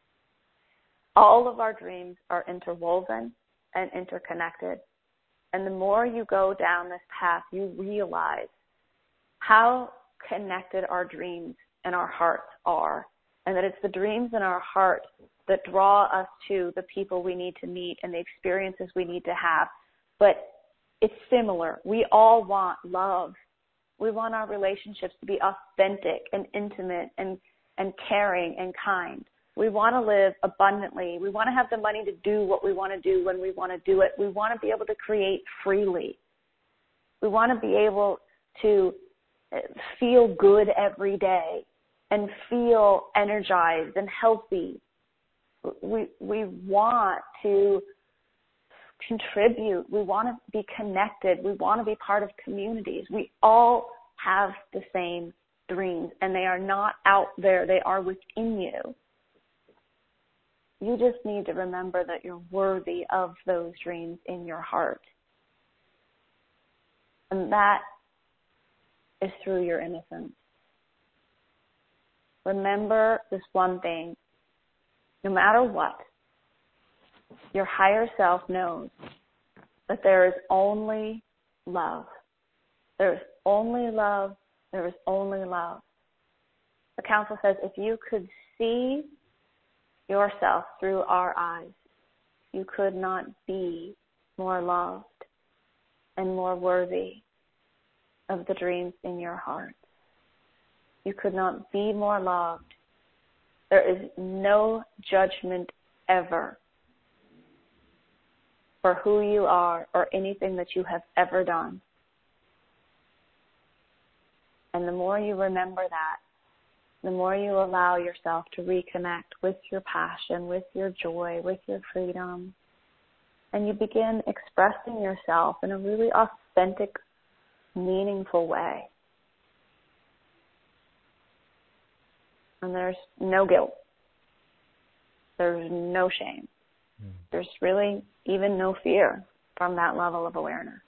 All of our dreams are interwoven and interconnected. And the more you go down this path, you realize how connected our dreams and our hearts are. And that it's the dreams in our heart that draw us to the people we need to meet and the experiences we need to have. But it's similar. We all want love. We want our relationships to be authentic and intimate and caring and kind. We want to live abundantly. We want to have the money to do what we want to do when we want to do it. We want to be able to create freely. We want to be able to feel good every day and feel energized and healthy. We want to contribute. We want to be connected. We want to be part of communities. We all have the same dreams, and they are not out there. They are within you. You just need to remember that you're worthy of those dreams in your heart. And that is through your innocence. Remember this one thing. No matter what, your higher self knows that there is only love. There is only love. There is only love. The council says if you could see yourself through our eyes, you could not be more loved and more worthy of the dreams in your heart. You could not be more loved. There is no judgment ever for who you are or anything that you have ever done. And the more you remember that, the more you allow yourself to reconnect with your passion, with your joy, with your freedom, and you begin expressing yourself in a really authentic, meaningful way. And there's no guilt. There's no shame. There's really even no fear from that level of awareness.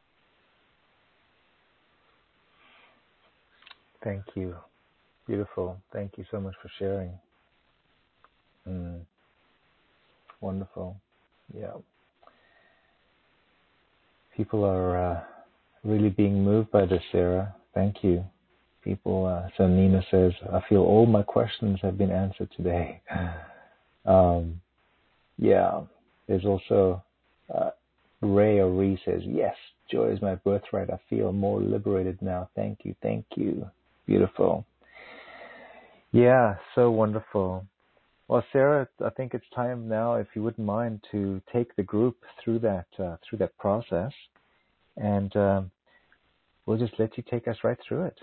Thank you. Beautiful. Thank you so much for sharing. Wonderful. Yeah. People are really being moved by this, Sarah. Thank you. People, so Nina says, I feel all my questions have been answered today. Yeah. There's also Ray or Ree says, yes, joy is my birthright. I feel more liberated now. Thank you. Thank you. Beautiful. Yeah, so wonderful. Well, Sarah, I think it's time now, if you wouldn't mind, to take the group through that process, and we'll just let you take us right through it.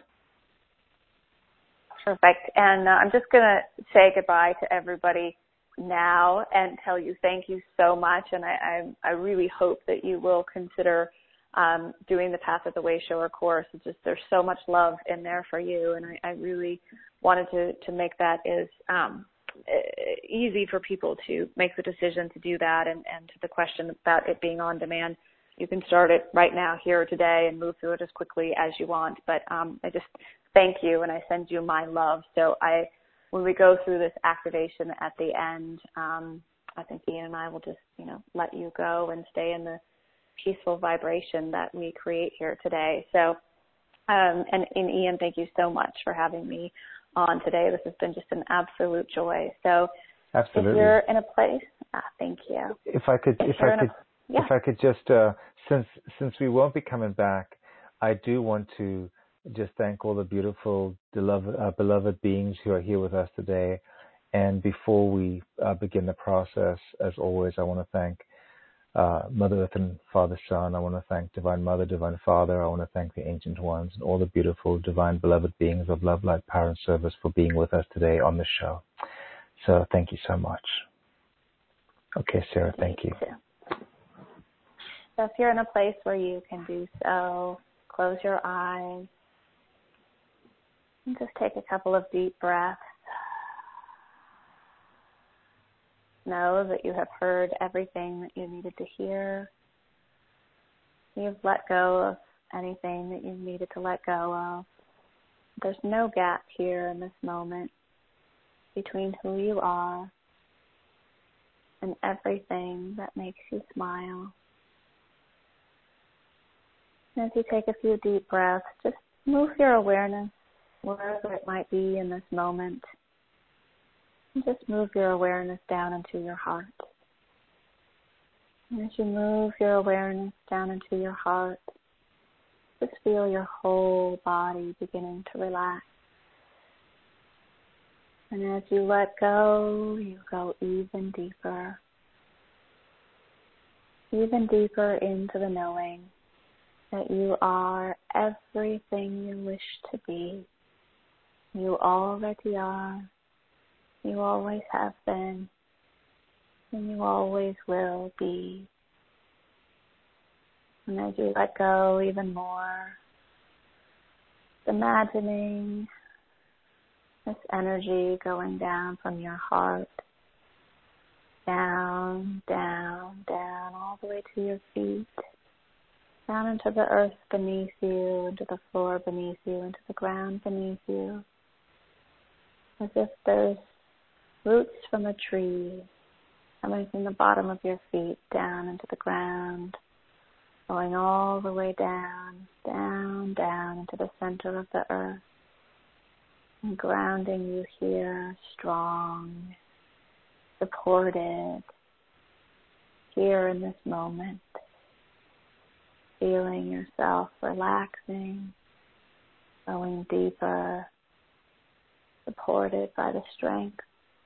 Perfect. And I'm just going to say goodbye to everybody now and tell you thank you so much. And I really hope that you will consider doing the Path of the Wayshower course. It's just, there's so much love in there for you, and I really wanted to make that as easy for people to make the decision to do that. And to the question about it being on demand, you can start it right now, here today, and move through it as quickly as you want. But I just thank you, and I send you my love. So when we go through this activation at the end, I think Ian and I will just, let you go and stay in the peaceful vibration that we create here today. So, and Ian, thank you so much for having me on today. This has been just an absolute joy. So, absolutely. If you're in a place, thank you. If I could just, since we won't be coming back, I do want to just thank all the beautiful, beloved beings who are here with us today. And before we begin the process, as always, I want to thank Mother Earth and Father Son. I want to thank Divine Mother, Divine Father. I want to thank the Ancient Ones and all the beautiful, divine, beloved beings of love, light, power, and service for being with us today on the show. So thank you so much. Okay, Sarah, thank you. So if you're in a place where you can do so, close your eyes and just take a couple of deep breaths. Know that you have heard everything that you needed to hear. You've let go of anything that you needed to let go of. There's no gap here in this moment between who you are and everything that makes you smile. And as you take a few deep breaths, just move your awareness wherever it might be in this moment. And just move your awareness down into your heart. And as you move your awareness down into your heart, just feel your whole body beginning to relax. And as you let go, you go even deeper into the knowing that you are everything you wish to be. You already are. You always have been, and you always will be. And as you let go even more, imagining this energy going down from your heart, down, down, down, all the way to your feet, down into the earth beneath you, into the floor beneath you, into the ground beneath you, as if there's roots from a tree coming from the bottom of your feet down into the ground, going all the way down, down, down into the center of the earth, and grounding you here strong, supported, here in this moment, feeling yourself relaxing going deeper, supported by the strength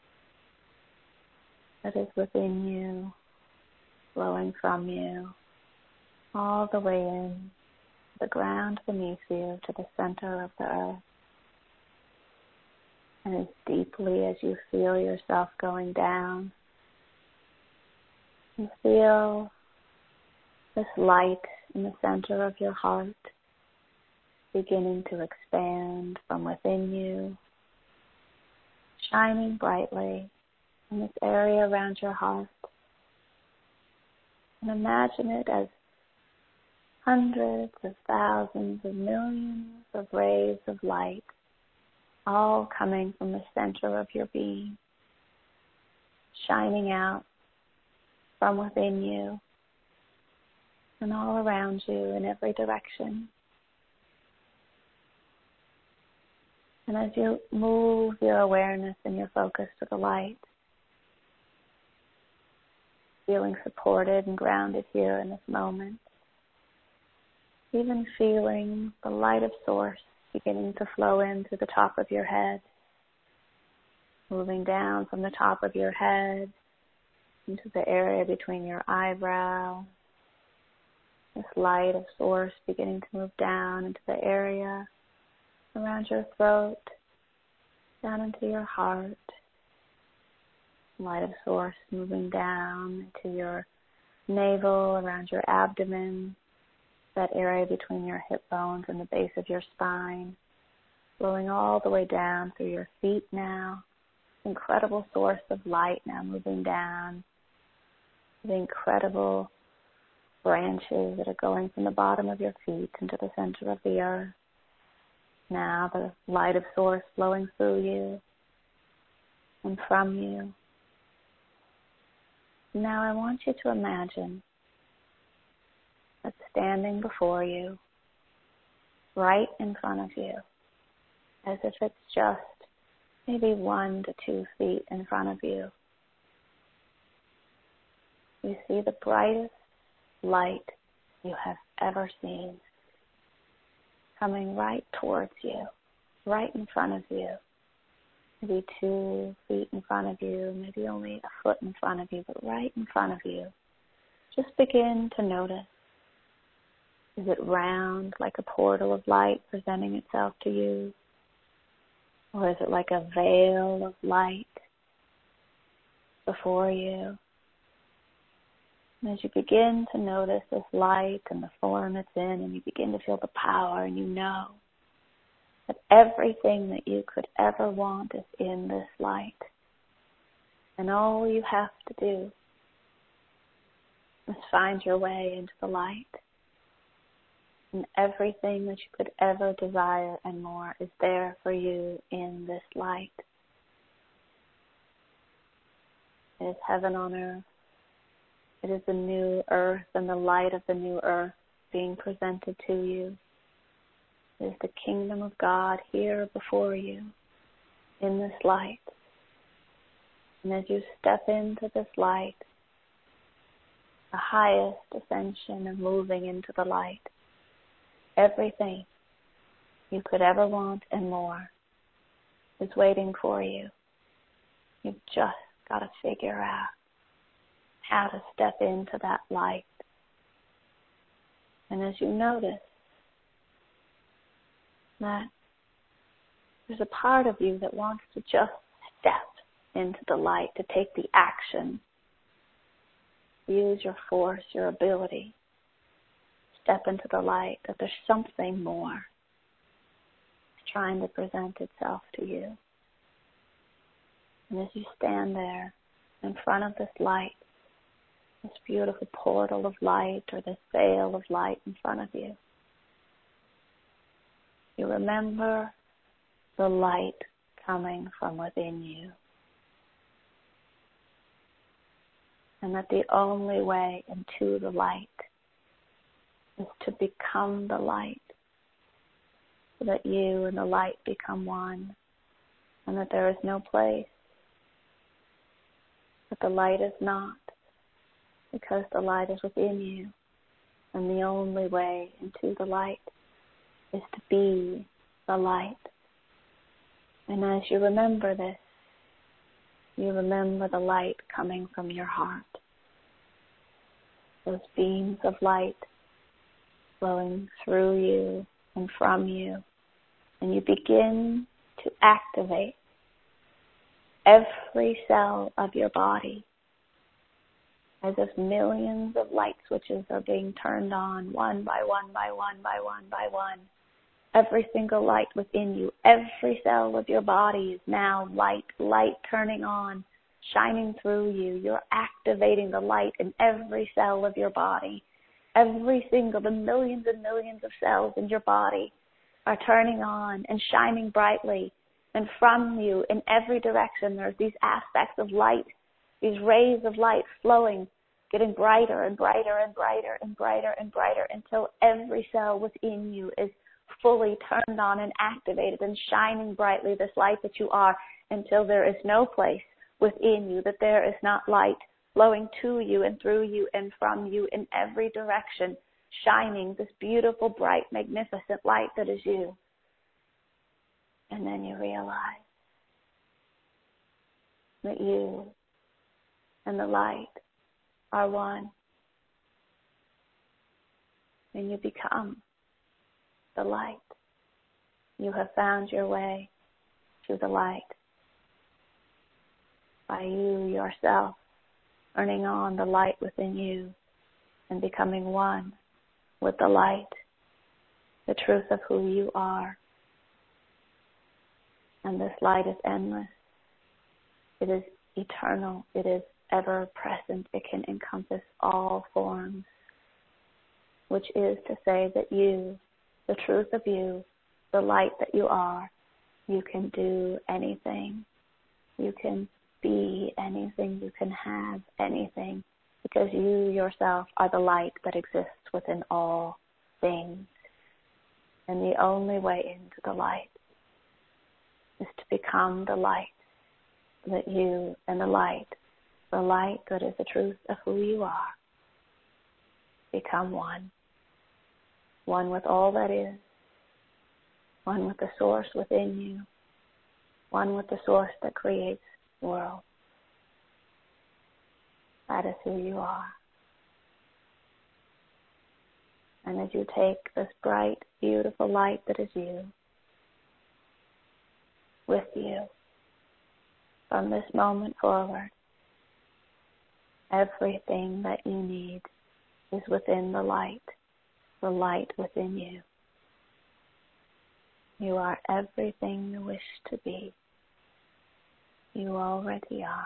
that is within you, flowing from you, all the way in to the ground beneath you, to the center of the earth. And as deeply as you feel yourself going down, you feel this light in the center of your heart beginning to expand from within you, shining brightly in this area around your heart. And imagine it as hundreds of thousands of millions of rays of light, all coming from the center of your being, shining out from within you and all around you in every direction. And as you move your awareness and your focus to the light, feeling supported and grounded here in this moment, even feeling the light of Source beginning to flow in through the top of your head, moving down from the top of your head into the area between your eyebrows. This light of Source beginning to move down into the area around your throat, down into your heart. Light of Source moving down into your navel, around your abdomen, that area between your hip bones and the base of your spine, flowing all the way down through your feet now. Incredible source of light now moving down. The incredible branches that are going from the bottom of your feet into the center of the earth. Now the light of Source flowing through you and from you. Now I want you to imagine that standing before you, right in front of you, as if it's just maybe 1 to 2 feet in front of you. You see the brightest light you have ever seen coming right towards you, right in front of you. Maybe 2 feet in front of you, maybe only a foot in front of you, but right in front of you. Just begin to notice. Is it round, like a portal of light presenting itself to you? Or is it like a veil of light before you? And as you begin to notice this light and the form it's in, and you begin to feel the power, and you know that everything that you could ever want is in this light. And all you have to do is find your way into the light. And everything that you could ever desire and more is there for you in this light. It is heaven on earth. It is the new earth and the light of the new earth being presented to you. It is the kingdom of God here before you in this light. And as you step into this light, the highest ascension of moving into the light, everything you could ever want and more is waiting for you. You've just got to figure out how to step into that light. And as you notice that there's a part of you that wants to just step into the light, to take the action, use your force, your ability, step into the light, that there's something more trying to present itself to you. And as you stand there in front of this light, this beautiful portal of light or this veil of light in front of you, you remember the light coming from within you. And that the only way into the light is to become the light, so that you and the light become one, and that there is no place that the light is not, because the light is within you, and the only way into the light is to be the light. And as you remember this, you remember the light coming from your heart. Those beams of light flowing through you and from you. And you begin to activate every cell of your body as if millions of light switches are being turned on one by one by one by one by one. Every single light within you, every cell of your body is now light turning on, shining through you. You're activating the light in every cell of your body. The millions and millions of cells in your body are turning on and shining brightly. And from you, in every direction, there's these aspects of light, these rays of light flowing, getting brighter and brighter and brighter and brighter and brighter until every cell within you is fully turned on and activated and shining brightly, this light that you are, until there is no place within you that there is not light flowing to you and through you and from you in every direction, shining this beautiful, bright, magnificent light that is you. And then you realize that you and the light are one. And you become the light. You have found your way to the light by you yourself turning on the light within you and becoming one with the light, the truth of who you are. And this light is endless. It is eternal. It is ever present. It can encompass all forms, which is to say that you, the truth of you, the light that you are, you can do anything. You can be anything. You can have anything, because you yourself are the light that exists within all things. And the only way into the light is to become the light that you and the light that is the truth of who you are, become one. One with all that is, one with the source within you, one with the source that creates the world. That is who you are. And as you take this bright, beautiful light that is you with you from this moment forward, everything that you need is within the light within you. You are everything you wish to be. You already are.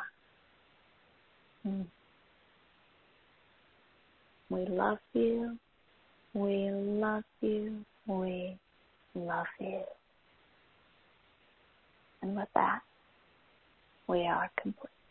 We love you. We love you. We love you. And with that, we are complete.